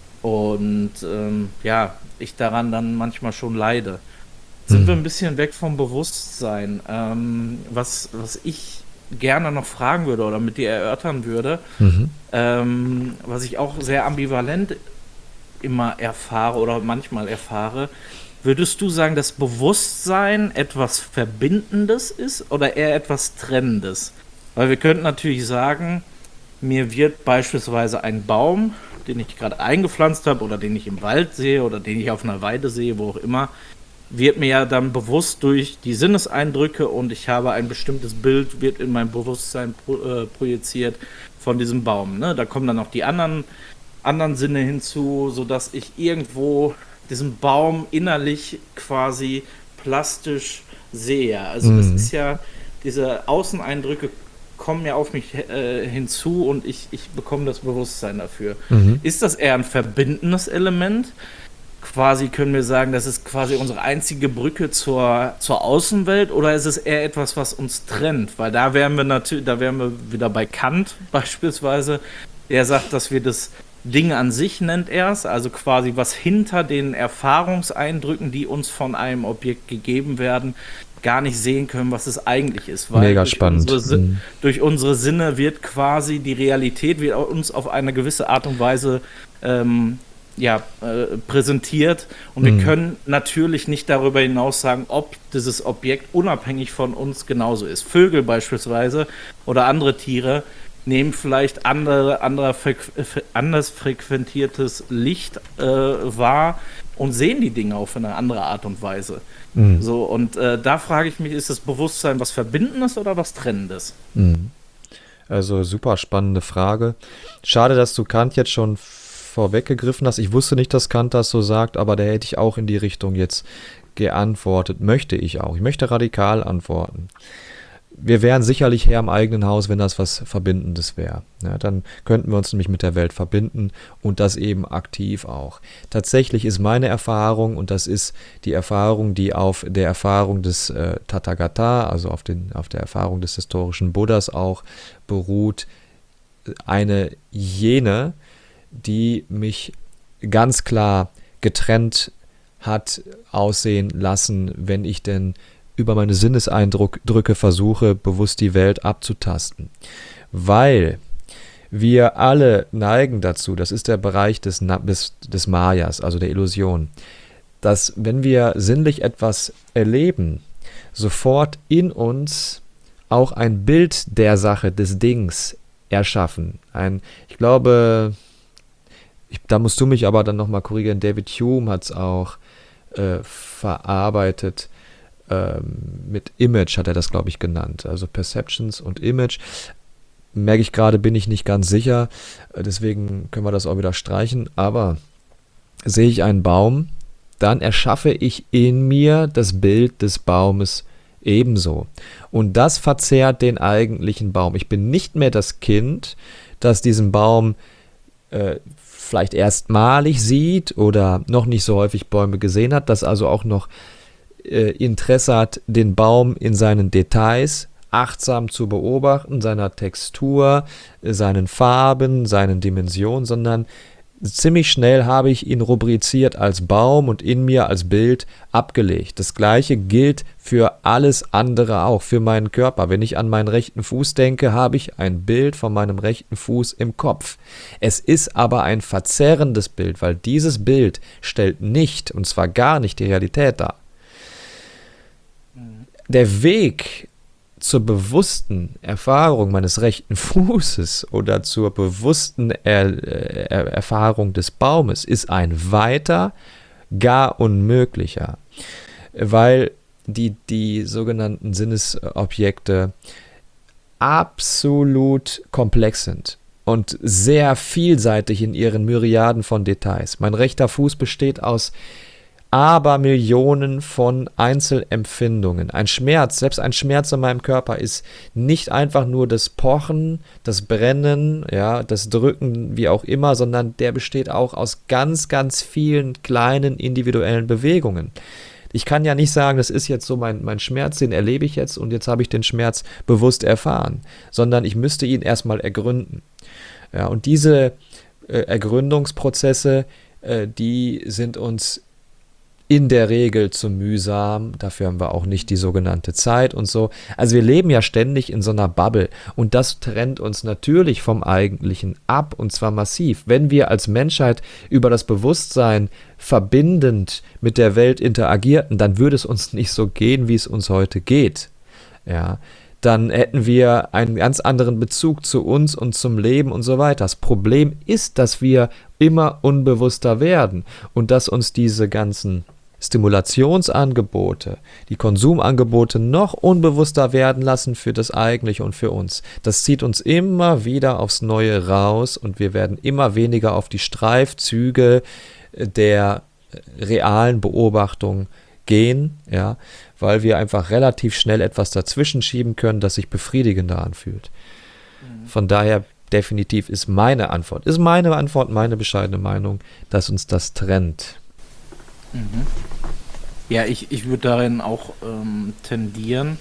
Und ähm, ja, ich daran dann manchmal schon leide. Sind
Mhm.
wir ein bisschen weg vom Bewusstsein. Ähm, was, was ich gerne noch fragen würde oder mit dir erörtern würde,
Mhm.
ähm, was ich auch sehr ambivalent immer erfahre oder manchmal erfahre, würdest du sagen, dass Bewusstsein etwas Verbindendes ist oder eher etwas Trennendes? Weil wir könnten natürlich sagen, mir wird beispielsweise ein Baum, den ich gerade eingepflanzt habe oder den ich im Wald sehe oder den ich auf einer Weide sehe, wo auch immer, wird mir ja dann bewusst durch die Sinneseindrücke und ich habe ein bestimmtes Bild, wird in mein Bewusstsein pro, äh, projiziert von diesem Baum. Ne? Da kommen dann auch die anderen, anderen Sinne hinzu, sodass ich irgendwo diesen Baum innerlich quasi plastisch sehe. Also das
Mhm.
ist ja, diese Außeneindrücke kommen ja auf mich äh, hinzu und ich, ich bekomme das Bewusstsein dafür.
Mhm.
Ist das eher ein verbindendes Element? Quasi können wir sagen, das ist quasi unsere einzige Brücke zur, zur Außenwelt oder ist es eher etwas, was uns trennt? Weil da wären wir natürlich, da wären wir wieder bei Kant beispielsweise, der sagt, dass wir das Ding an sich nennt erst, also quasi was hinter den Erfahrungseindrücken, die uns von einem Objekt gegeben werden, gar nicht sehen können, was es eigentlich ist. Weil
Mega
durch
spannend.
Unsere, Si-
Mhm.
durch unsere Sinne wird quasi die Realität wird uns auf eine gewisse Art und Weise ähm, ja, äh, präsentiert und wir
Mhm.
können natürlich nicht darüber hinaus sagen, ob dieses Objekt unabhängig von uns genauso ist. Vögel beispielsweise oder andere Tiere nehmen vielleicht andere, andere frequ anders frequentiertes Licht äh, wahr und sehen die Dinge auf eine andere Art und Weise.
Mhm.
So, und äh, da frage ich mich, ist das Bewusstsein was Verbindendes oder was Trennendes?
Mhm. Also super spannende Frage. Schade, dass du Kant jetzt schon vorweggegriffen hast. Ich wusste nicht, dass Kant das so sagt, aber da hätte ich auch in die Richtung jetzt geantwortet. Möchte ich auch. Ich möchte radikal antworten. Wir wären sicherlich Herr im eigenen Haus, wenn das was Verbindendes wäre. Ja, dann könnten wir uns nämlich mit der Welt verbinden und das eben aktiv auch. Tatsächlich ist meine Erfahrung, und das ist die Erfahrung, die auf der Erfahrung des äh, Tathagata, also auf, den, auf der Erfahrung des historischen Buddhas auch beruht, eine jene, die mich ganz klar getrennt hat aussehen lassen, wenn ich denn über meine Sinneseindrücke versuche, bewusst die Welt abzutasten. Weil wir alle neigen dazu, das ist der Bereich des, des, des Mayas, also der Illusion, dass wenn wir sinnlich etwas erleben, sofort in uns auch ein Bild der Sache, des Dings erschaffen. Ein, ich glaube, ich, da musst du mich aber dann nochmal korrigieren, David Hume hat es auch äh, verarbeitet, ähm, mit Image hat er das, glaube ich, genannt, also Perceptions und Image. Merke ich gerade, bin ich nicht ganz sicher, deswegen können wir das auch wieder streichen, aber sehe ich einen Baum, dann erschaffe ich in mir das Bild des Baumes ebenso. Und das verzerrt den eigentlichen Baum. Ich bin nicht mehr das Kind, das diesen Baum äh, vielleicht erstmalig sieht oder noch nicht so häufig Bäume gesehen hat, das also auch noch äh, Interesse hat, den Baum in seinen Details achtsam zu beobachten, seiner Textur, äh, seinen Farben, seinen Dimensionen, sondern ziemlich schnell habe ich ihn rubriziert als Baum und in mir als Bild abgelegt. Das gleiche gilt für alles andere auch, für meinen Körper. Wenn ich an meinen rechten Fuß denke, habe ich ein Bild von meinem rechten Fuß im Kopf. Es ist aber ein verzerrendes Bild, weil dieses Bild stellt nicht, und zwar gar nicht, die Realität dar. Der Weg zur bewussten Erfahrung meines rechten Fußes oder zur bewussten er, er, Erfahrung des Baumes ist ein weiter, gar unmöglicher, weil die, die sogenannten Sinnesobjekte absolut komplex sind und sehr vielseitig in ihren Myriaden von Details. Mein rechter Fuß besteht aus Abermillionen von Einzelempfindungen. Ein Schmerz, selbst ein Schmerz in meinem Körper ist nicht einfach nur das Pochen, das Brennen, ja, das Drücken, wie auch immer, sondern der besteht auch aus ganz, ganz vielen kleinen individuellen Bewegungen. Ich kann ja nicht sagen, das ist jetzt so mein, mein Schmerz, den erlebe ich jetzt und jetzt habe ich den Schmerz bewusst erfahren, sondern ich müsste ihn erstmal ergründen. Ja, und diese äh, Ergründungsprozesse, äh, die sind uns in der Regel zu mühsam, dafür haben wir auch nicht die sogenannte Zeit und so. Also wir leben ja ständig in so einer Bubble und das trennt uns natürlich vom Eigentlichen ab und zwar massiv. Wenn wir als Menschheit über das Bewusstsein verbindend mit der Welt interagierten, dann würde es uns nicht so gehen, wie es uns heute geht. Ja, dann hätten wir einen ganz anderen Bezug zu uns und zum Leben und so weiter. Das Problem ist, dass wir immer unbewusster werden und dass uns diese ganzen Stimulationsangebote, die Konsumangebote noch unbewusster werden lassen für das Eigentliche und für uns. Das zieht uns immer wieder aufs Neue raus und wir werden immer weniger auf die Streifzüge der realen Beobachtung gehen, ja, weil wir einfach relativ schnell etwas dazwischen schieben können, das sich befriedigender anfühlt. Mhm. Von daher definitiv ist meine Antwort, ist meine Antwort, meine bescheidene Meinung, dass uns das trennt.
Mhm. Ja, ich, ich würde darin auch ähm, tendieren,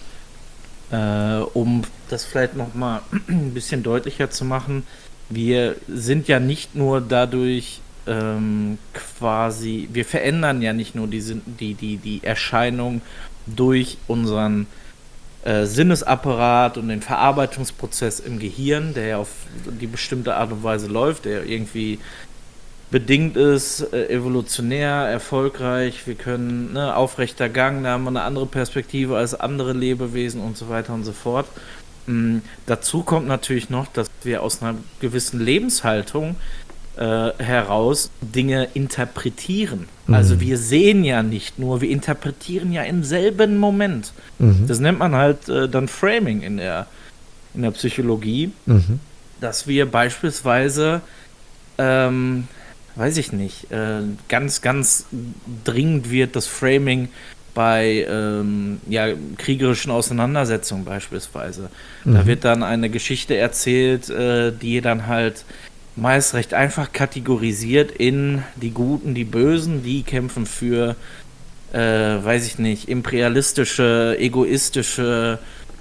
äh, um das vielleicht nochmal ein bisschen deutlicher zu machen. Wir sind ja nicht nur dadurch ähm, quasi, wir verändern ja nicht nur die, die, die, die Erscheinung durch unseren äh, Sinnesapparat und den Verarbeitungsprozess im Gehirn, der ja auf die bestimmte Art und Weise läuft, der irgendwie bedingt ist, äh, evolutionär, erfolgreich, wir können, ne, aufrechter Gang, da haben wir eine andere Perspektive als andere Lebewesen und so weiter und so fort. Ähm, dazu kommt natürlich noch, dass wir aus einer gewissen Lebenshaltung äh, heraus Dinge interpretieren. Mhm. Also wir sehen ja nicht nur, wir interpretieren ja im selben Moment. Mhm. Das nennt man halt äh, dann Framing in der, in der Psychologie, mhm. dass wir beispielsweise ähm, weiß ich nicht, äh, ganz, ganz dringend wird das Framing bei ähm, ja, kriegerischen Auseinandersetzungen beispielsweise. Mhm. Da wird dann eine Geschichte erzählt, äh, die dann halt meist recht einfach kategorisiert in die Guten, die Bösen, die kämpfen für, äh, weiß ich nicht, imperialistische, egoistische,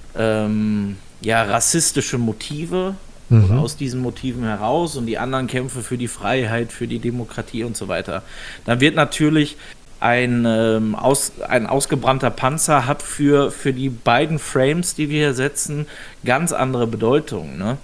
ähm, ja, rassistische Motive. Mhm. Oder aus diesen Motiven heraus und die anderen kämpfen für die Freiheit, für die Demokratie und so weiter. Dann wird natürlich ein, ähm, aus, ein ausgebrannter Panzer hat für, für die beiden Frames, die wir hier setzen, ganz andere Bedeutung, ne?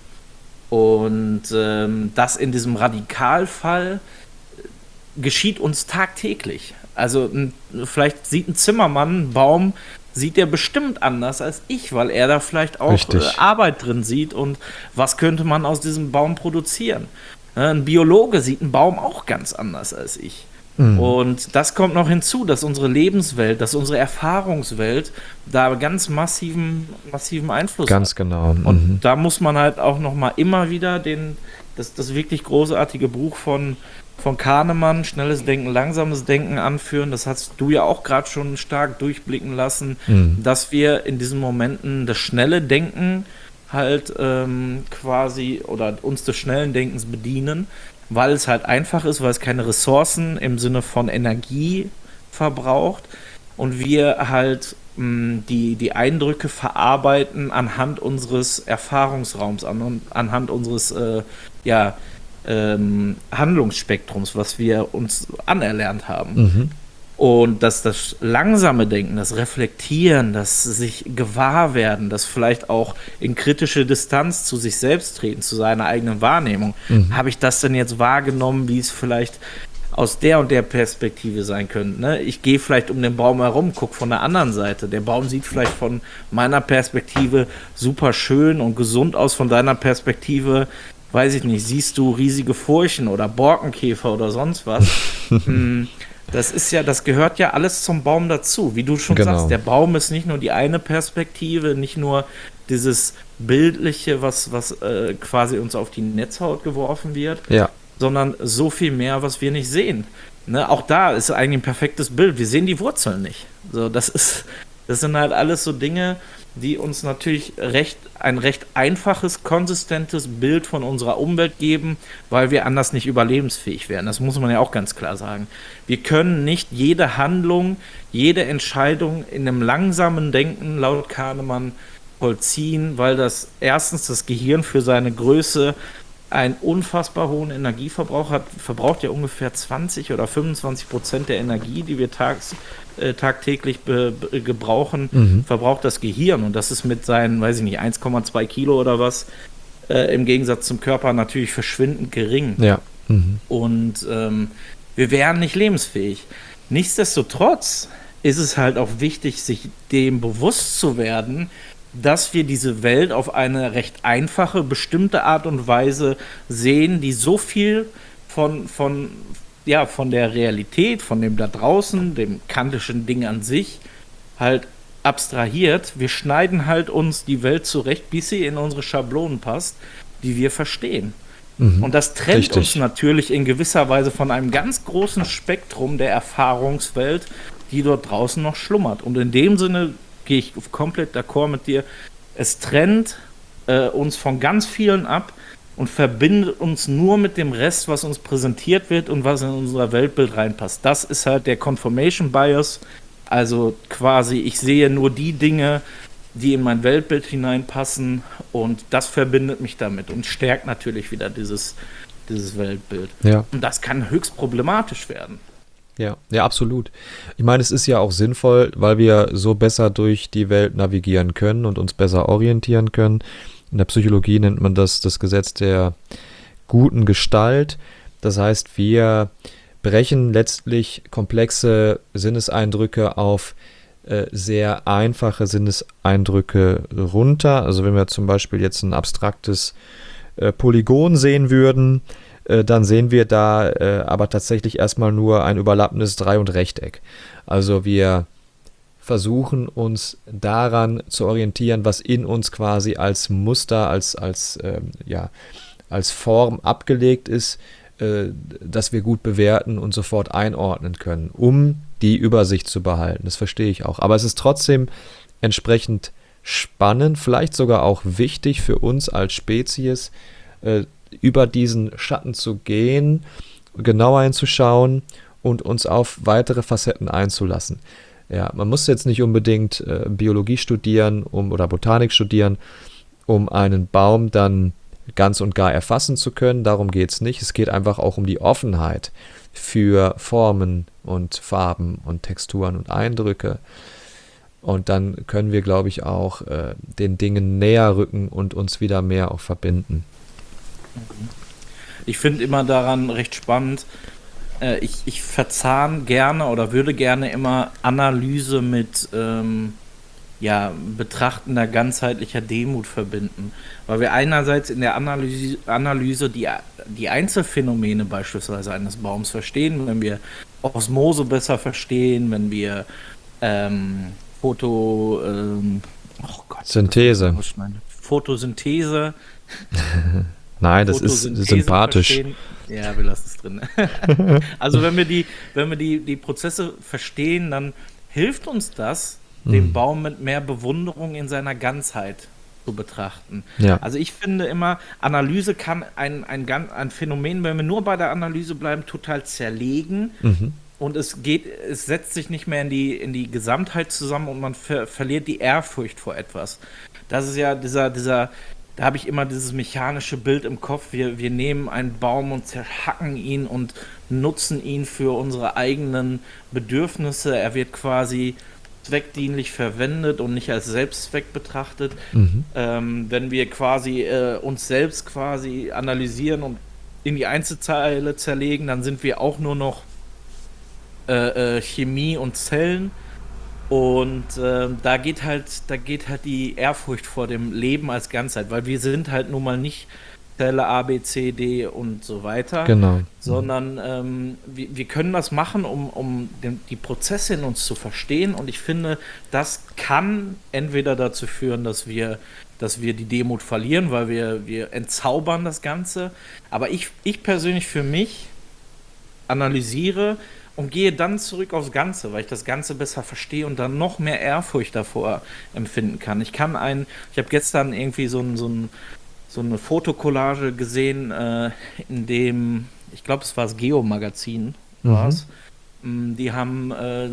Und ähm, das in diesem Radikalfall geschieht uns tagtäglich. Also n- vielleicht sieht ein Zimmermann einen Baum, sieht er bestimmt anders als ich, weil er da vielleicht auch äh, Arbeit drin sieht und was könnte man aus diesem Baum produzieren. Äh, ein Biologe sieht einen Baum auch ganz anders als ich. Mhm. Und das kommt noch hinzu, dass unsere Lebenswelt, dass unsere Erfahrungswelt da ganz massiven, massiven Einfluss
ganz
hat.
Ganz genau. Mhm.
Und da muss man halt auch noch mal immer wieder den, das, das wirklich großartige Buch von von Kahnemann, Schnelles Denken, Langsames Denken anführen. Das hast du ja auch gerade schon stark durchblicken lassen, mhm. dass wir in diesen Momenten das schnelle Denken halt ähm, quasi oder uns des schnellen Denkens bedienen, weil es halt einfach ist, weil es keine Ressourcen im Sinne von Energie verbraucht und wir halt mh, die, die Eindrücke verarbeiten anhand unseres Erfahrungsraums, an, anhand unseres äh, ja, ähm, Handlungsspektrums, was wir uns anerlernt haben.
Mhm.
Und dass das langsame Denken, das Reflektieren, das sich gewahr werden, das vielleicht auch in kritische Distanz zu sich selbst treten, zu seiner eigenen Wahrnehmung.
Mhm.
Habe ich das denn jetzt wahrgenommen, wie es vielleicht aus der und der Perspektive sein könnte? Ne? Ich gehe vielleicht um den Baum herum, gucke von der anderen Seite. Der Baum sieht vielleicht von meiner Perspektive super schön und gesund aus, von deiner Perspektive, weiß ich nicht, siehst du riesige Furchen oder Borkenkäfer oder sonst was. hm. Das ist ja, das gehört ja alles zum Baum dazu. Wie du schon
Genau.
sagst, der Baum ist nicht nur die eine Perspektive, nicht nur dieses Bildliche, was, was äh, quasi uns auf die Netzhaut geworfen wird,
Ja.
sondern so viel mehr, was wir nicht sehen. Ne? Auch da ist eigentlich ein perfektes Bild. Wir sehen die Wurzeln nicht. So, das ist, das sind halt alles so Dinge, die uns natürlich recht, ein recht einfaches, konsistentes Bild von unserer Umwelt geben, weil wir anders nicht überlebensfähig wären. Das muss man ja auch ganz klar sagen. Wir können nicht jede Handlung, jede Entscheidung in einem langsamen Denken, laut Kahnemann, vollziehen, weil das erstens das Gehirn für seine Größe einen unfassbar hohen Energieverbrauch hat, verbraucht ja ungefähr zwanzig oder fünfundzwanzig Prozent der Energie, die wir tags, äh, tagtäglich be, be, gebrauchen,
Mhm.
verbraucht das Gehirn. Und das ist mit seinen, weiß ich nicht, eins Komma zwei Kilo oder was, äh, im Gegensatz zum Körper natürlich verschwindend gering.
Ja. Mhm.
Und ähm, wir wären nicht lebensfähig. Nichtsdestotrotz ist es halt auch wichtig, sich dem bewusst zu werden, dass wir diese Welt auf eine recht einfache, bestimmte Art und Weise sehen, die so viel von, von, ja, von der Realität, von dem da draußen, dem kantischen Ding an sich, halt abstrahiert. Wir schneiden halt uns die Welt zurecht, bis sie in unsere Schablonen passt, die wir verstehen.
Mhm.
Und das trennt
Richtig.
uns natürlich in gewisser Weise von einem ganz großen Spektrum der Erfahrungswelt, die dort draußen noch schlummert. Und in dem Sinne gehe ich komplett d'accord mit dir. Es trennt äh, uns von ganz vielen ab und verbindet uns nur mit dem Rest, was uns präsentiert wird und was in unser Weltbild reinpasst. Das ist halt der Confirmation Bias. Also quasi, ich sehe nur die Dinge, die in mein Weltbild hineinpassen und das verbindet mich damit und stärkt natürlich wieder dieses, dieses Weltbild.
Ja.
Und das kann höchst problematisch werden.
Ja, ja, absolut. Ich meine, es ist ja auch sinnvoll, weil wir so besser durch die Welt navigieren können und uns besser orientieren können. In der Psychologie nennt man das das Gesetz der guten Gestalt. Das heißt, wir brechen letztlich komplexe Sinneseindrücke auf äh, sehr einfache Sinneseindrücke runter. Also wenn wir zum Beispiel jetzt ein abstraktes äh, Polygon sehen würden, dann sehen wir da äh, aber tatsächlich erstmal nur ein überlappendes Drei- und Rechteck. Also wir versuchen uns daran zu orientieren, was in uns quasi als Muster, als, als, ähm, ja, als Form abgelegt ist, äh, dass wir gut bewerten und sofort einordnen können, um die Übersicht zu behalten. Das verstehe ich auch. Aber es ist trotzdem entsprechend spannend, vielleicht sogar auch wichtig für uns als Spezies, äh, über diesen Schatten zu gehen, genauer hinzuschauen und uns auf weitere Facetten einzulassen. Ja, man muss jetzt nicht unbedingt äh, Biologie studieren um, oder Botanik studieren, um einen Baum dann ganz und gar erfassen zu können. Darum geht es nicht. Es geht einfach auch um die Offenheit für Formen und Farben und Texturen und Eindrücke. Und dann können wir, glaube ich, auch äh, den Dingen näher rücken und uns wieder mehr auch verbinden.
Ich finde immer daran recht spannend, äh, ich, ich verzahne gerne oder würde gerne immer Analyse mit ähm, ja, betrachtender ganzheitlicher Demut verbinden. Weil wir einerseits in der Analyse, Analyse die, die Einzelfänomene beispielsweise eines Baums verstehen, wenn wir Osmose besser verstehen, wenn wir ähm, Foto... Ähm, oh Gott,
Synthese.
Photosynthese
Nein, das ist sympathisch.
Verstehen. Ja, wir lassen es drin. Also wenn wir die, wenn wir die, die Prozesse verstehen, dann hilft uns das, den
Mhm.
Baum mit mehr Bewunderung in seiner Ganzheit zu betrachten.
Ja.
Also ich finde immer, Analyse kann ein, ein, gan- ein Phänomen, wenn wir nur bei der Analyse bleiben, total zerlegen.
Mhm.
Und es geht, es setzt sich nicht mehr in die, in die Gesamtheit zusammen und man ver, verliert die Ehrfurcht vor etwas. Das ist ja dieser, dieser, da habe ich immer dieses mechanische Bild im Kopf. Wir, wir nehmen einen Baum und zerhacken ihn und nutzen ihn für unsere eigenen Bedürfnisse. Er wird quasi zweckdienlich verwendet und nicht als Selbstzweck betrachtet.
Mhm.
Ähm, wenn wir quasi äh, uns selbst quasi analysieren und in die Einzelteile zerlegen, dann sind wir auch nur noch Äh, äh, Chemie und Zellen und äh, da geht halt da geht halt die Ehrfurcht vor dem Leben als Ganzheit, weil wir sind halt nun mal nicht Zelle A, B, C, D und so weiter,
Genau.
sondern ähm, wir, wir können das machen, um, um den, die Prozesse in uns zu verstehen und ich finde, das kann entweder dazu führen, dass wir dass wir die Demut verlieren, weil wir, wir entzaubern das Ganze, aber ich, ich persönlich für mich analysiere und gehe dann zurück aufs Ganze, weil ich das Ganze besser verstehe und dann noch mehr Ehrfurcht davor empfinden kann. Ich kann ein, ich habe gestern irgendwie so, ein, so, ein, so eine Fotokollage gesehen, äh, in dem, ich glaube, es war das Geo-Magazin, war es. Mhm. Die haben, äh,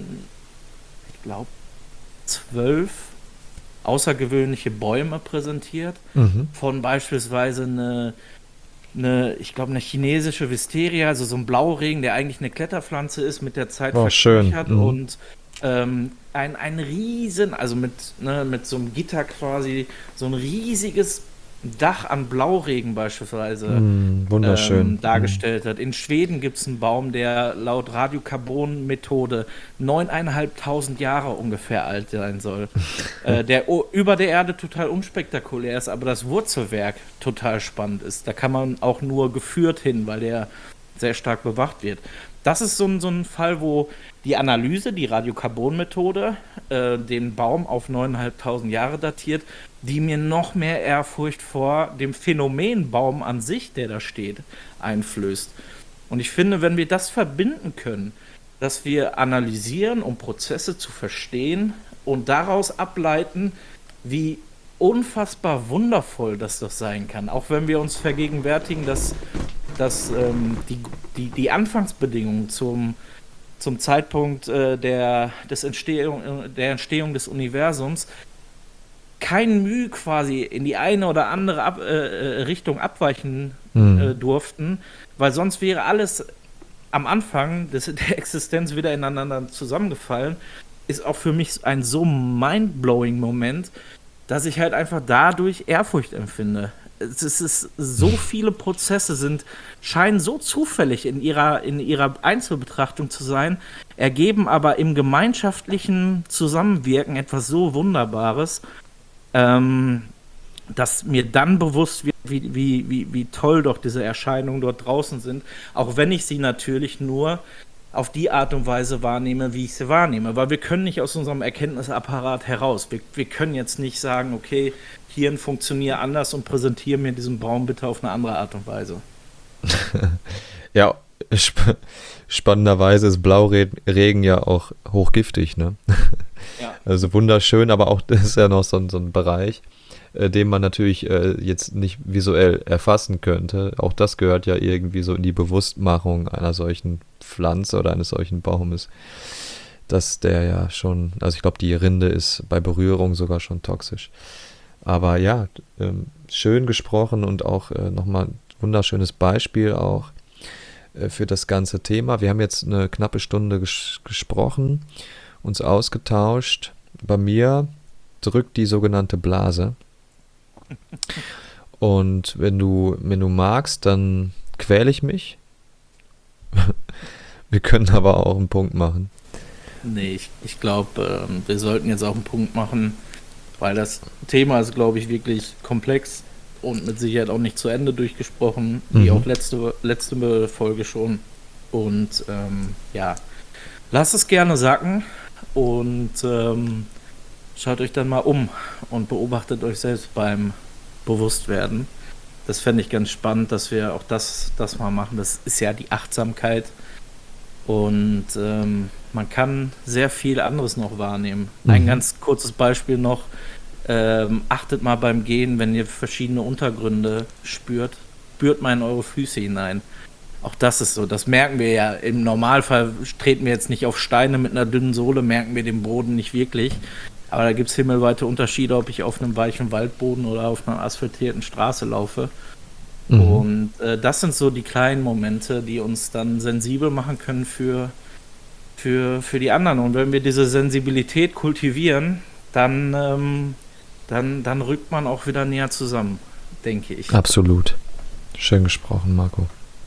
ich glaube, zwölf außergewöhnliche Bäume präsentiert,
Mhm.
von beispielsweise eine eine, ich glaube, eine chinesische Wisteria, also so ein Blauregen, der eigentlich eine Kletterpflanze ist, mit der Zeit
Oh, schön.
verküchert
Mhm.
und ähm, ein, ein riesen, also mit, ne, mit so einem Gitter quasi, so ein riesiges Dach an Blauregen beispielsweise
Mhm. Wunderschön.
ähm, dargestellt hat. In Schweden gibt es einen Baum, der laut Radiokarbon-Methode neuneinhalbtausend Jahre ungefähr alt sein soll. äh, der o- über der Erde total unspektakulär ist, aber das Wurzelwerk total spannend ist. Da kann man auch nur geführt hin, weil der sehr stark bewacht wird. Das ist so ein, so ein Fall, wo die Analyse, die Radiokarbon-Methode, äh, den Baum auf neuneinhalbtausend Jahre datiert, die mir noch mehr Ehrfurcht vor dem Phänomen Baum an sich, der da steht, einflößt. Und ich finde, wenn wir das verbinden können, dass wir analysieren, um Prozesse zu verstehen und daraus ableiten, wie unfassbar wundervoll das doch sein kann. Auch wenn wir uns vergegenwärtigen, dass, dass ähm, die, die, die Anfangsbedingungen zum, zum Zeitpunkt äh, der, des Entstehung, der Entstehung des Universums kein Mühe quasi in die eine oder andere Ab, äh, Richtung abweichen
Mhm.
äh, durften, weil sonst wäre alles am Anfang des, der Existenz wieder ineinander zusammengefallen, ist auch für mich ein so mindblowing Moment, dass ich halt einfach dadurch Ehrfurcht empfinde. Es ist so viele Prozesse sind, scheinen so zufällig in ihrer, in ihrer Einzelbetrachtung zu sein, ergeben aber im gemeinschaftlichen Zusammenwirken etwas so Wunderbares, ähm, dass mir dann bewusst wird, wie, wie, wie, wie toll doch diese Erscheinungen dort draußen sind, auch wenn ich sie natürlich nur auf die Art und Weise wahrnehme, wie ich sie wahrnehme. Weil wir können nicht aus unserem Erkenntnisapparat heraus. Wir, wir können jetzt nicht sagen, okay, Hirn funktioniert anders und präsentiere mir diesen Baum bitte auf eine andere Art und Weise.
Ja, sp spannenderweise ist Blauregen ja auch hochgiftig, ne?
Ja.
Also wunderschön, aber auch das ist ja noch so ein, so ein Bereich, äh, den man natürlich äh, jetzt nicht visuell erfassen könnte. Auch das gehört ja irgendwie so in die Bewusstmachung einer solchen Pflanze oder eines solchen Baumes, dass der ja schon, also ich glaube, die Rinde ist bei Berührung sogar schon toxisch. Aber ja, ähm, schön gesprochen und auch äh, nochmal ein wunderschönes Beispiel auch äh, für das ganze Thema. Wir haben jetzt eine knappe Stunde ges gesprochen, uns ausgetauscht. Bei mir drückt die sogenannte Blase. Und wenn du, wenn du magst, dann quäle ich mich. Wir können aber auch einen Punkt machen.
Nee, ich, ich glaube, ähm, wir sollten jetzt auch einen Punkt machen, weil das Thema ist, glaube ich, wirklich komplex und mit Sicherheit auch nicht zu Ende durchgesprochen, wie
Mhm.
auch letzte, letzte Folge schon. Und ähm, ja, lasst es gerne sacken und ähm, schaut euch dann mal um und beobachtet euch selbst beim Bewusstwerden. Das fände ich ganz spannend, dass wir auch das, das mal machen. Das ist ja die Achtsamkeit. Und ähm, man kann sehr viel anderes noch wahrnehmen. Ein
Mhm.
ganz kurzes Beispiel noch. Ähm, achtet mal beim Gehen, wenn ihr verschiedene Untergründe spürt, spürt mal in eure Füße hinein. Auch das ist so, das merken wir ja. Im Normalfall treten wir jetzt nicht auf Steine mit einer dünnen Sohle, merken wir den Boden nicht wirklich. Aber da gibt es himmelweite Unterschiede, ob ich auf einem weichen Waldboden oder auf einer asphaltierten Straße laufe. Mhm. Und äh, das sind so die kleinen Momente, die uns dann sensibel machen können für, für, für die anderen. Und wenn wir diese Sensibilität kultivieren, dann, ähm, dann, dann rückt man auch wieder näher zusammen, denke ich.
Absolut. Schön gesprochen, Marco.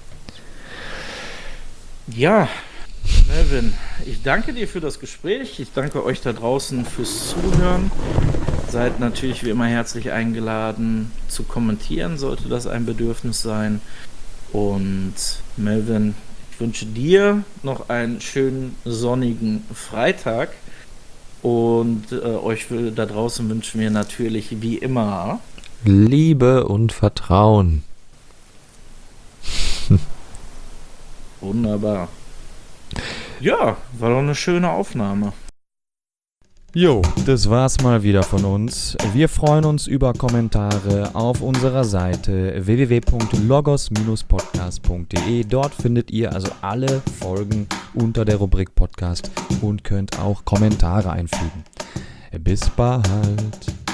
Ja, Melvin, ich danke dir für das Gespräch. Ich danke euch da draußen fürs Zuhören. Seid natürlich wie immer herzlich eingeladen zu kommentieren, sollte das ein Bedürfnis sein. Und Melvin, ich wünsche dir noch einen schönen sonnigen Freitag. Und äh, euch da draußen wünschen wir natürlich wie immer
Liebe und Vertrauen.
Wunderbar. Ja, war doch eine schöne Aufnahme.
Jo, das war's mal wieder von uns. Wir freuen uns über Kommentare auf unserer Seite w w w punkt logos Bindestrich podcast punkt d e. Dort findet ihr also alle Folgen unter der Rubrik Podcast und könnt auch Kommentare einfügen. Bis bald.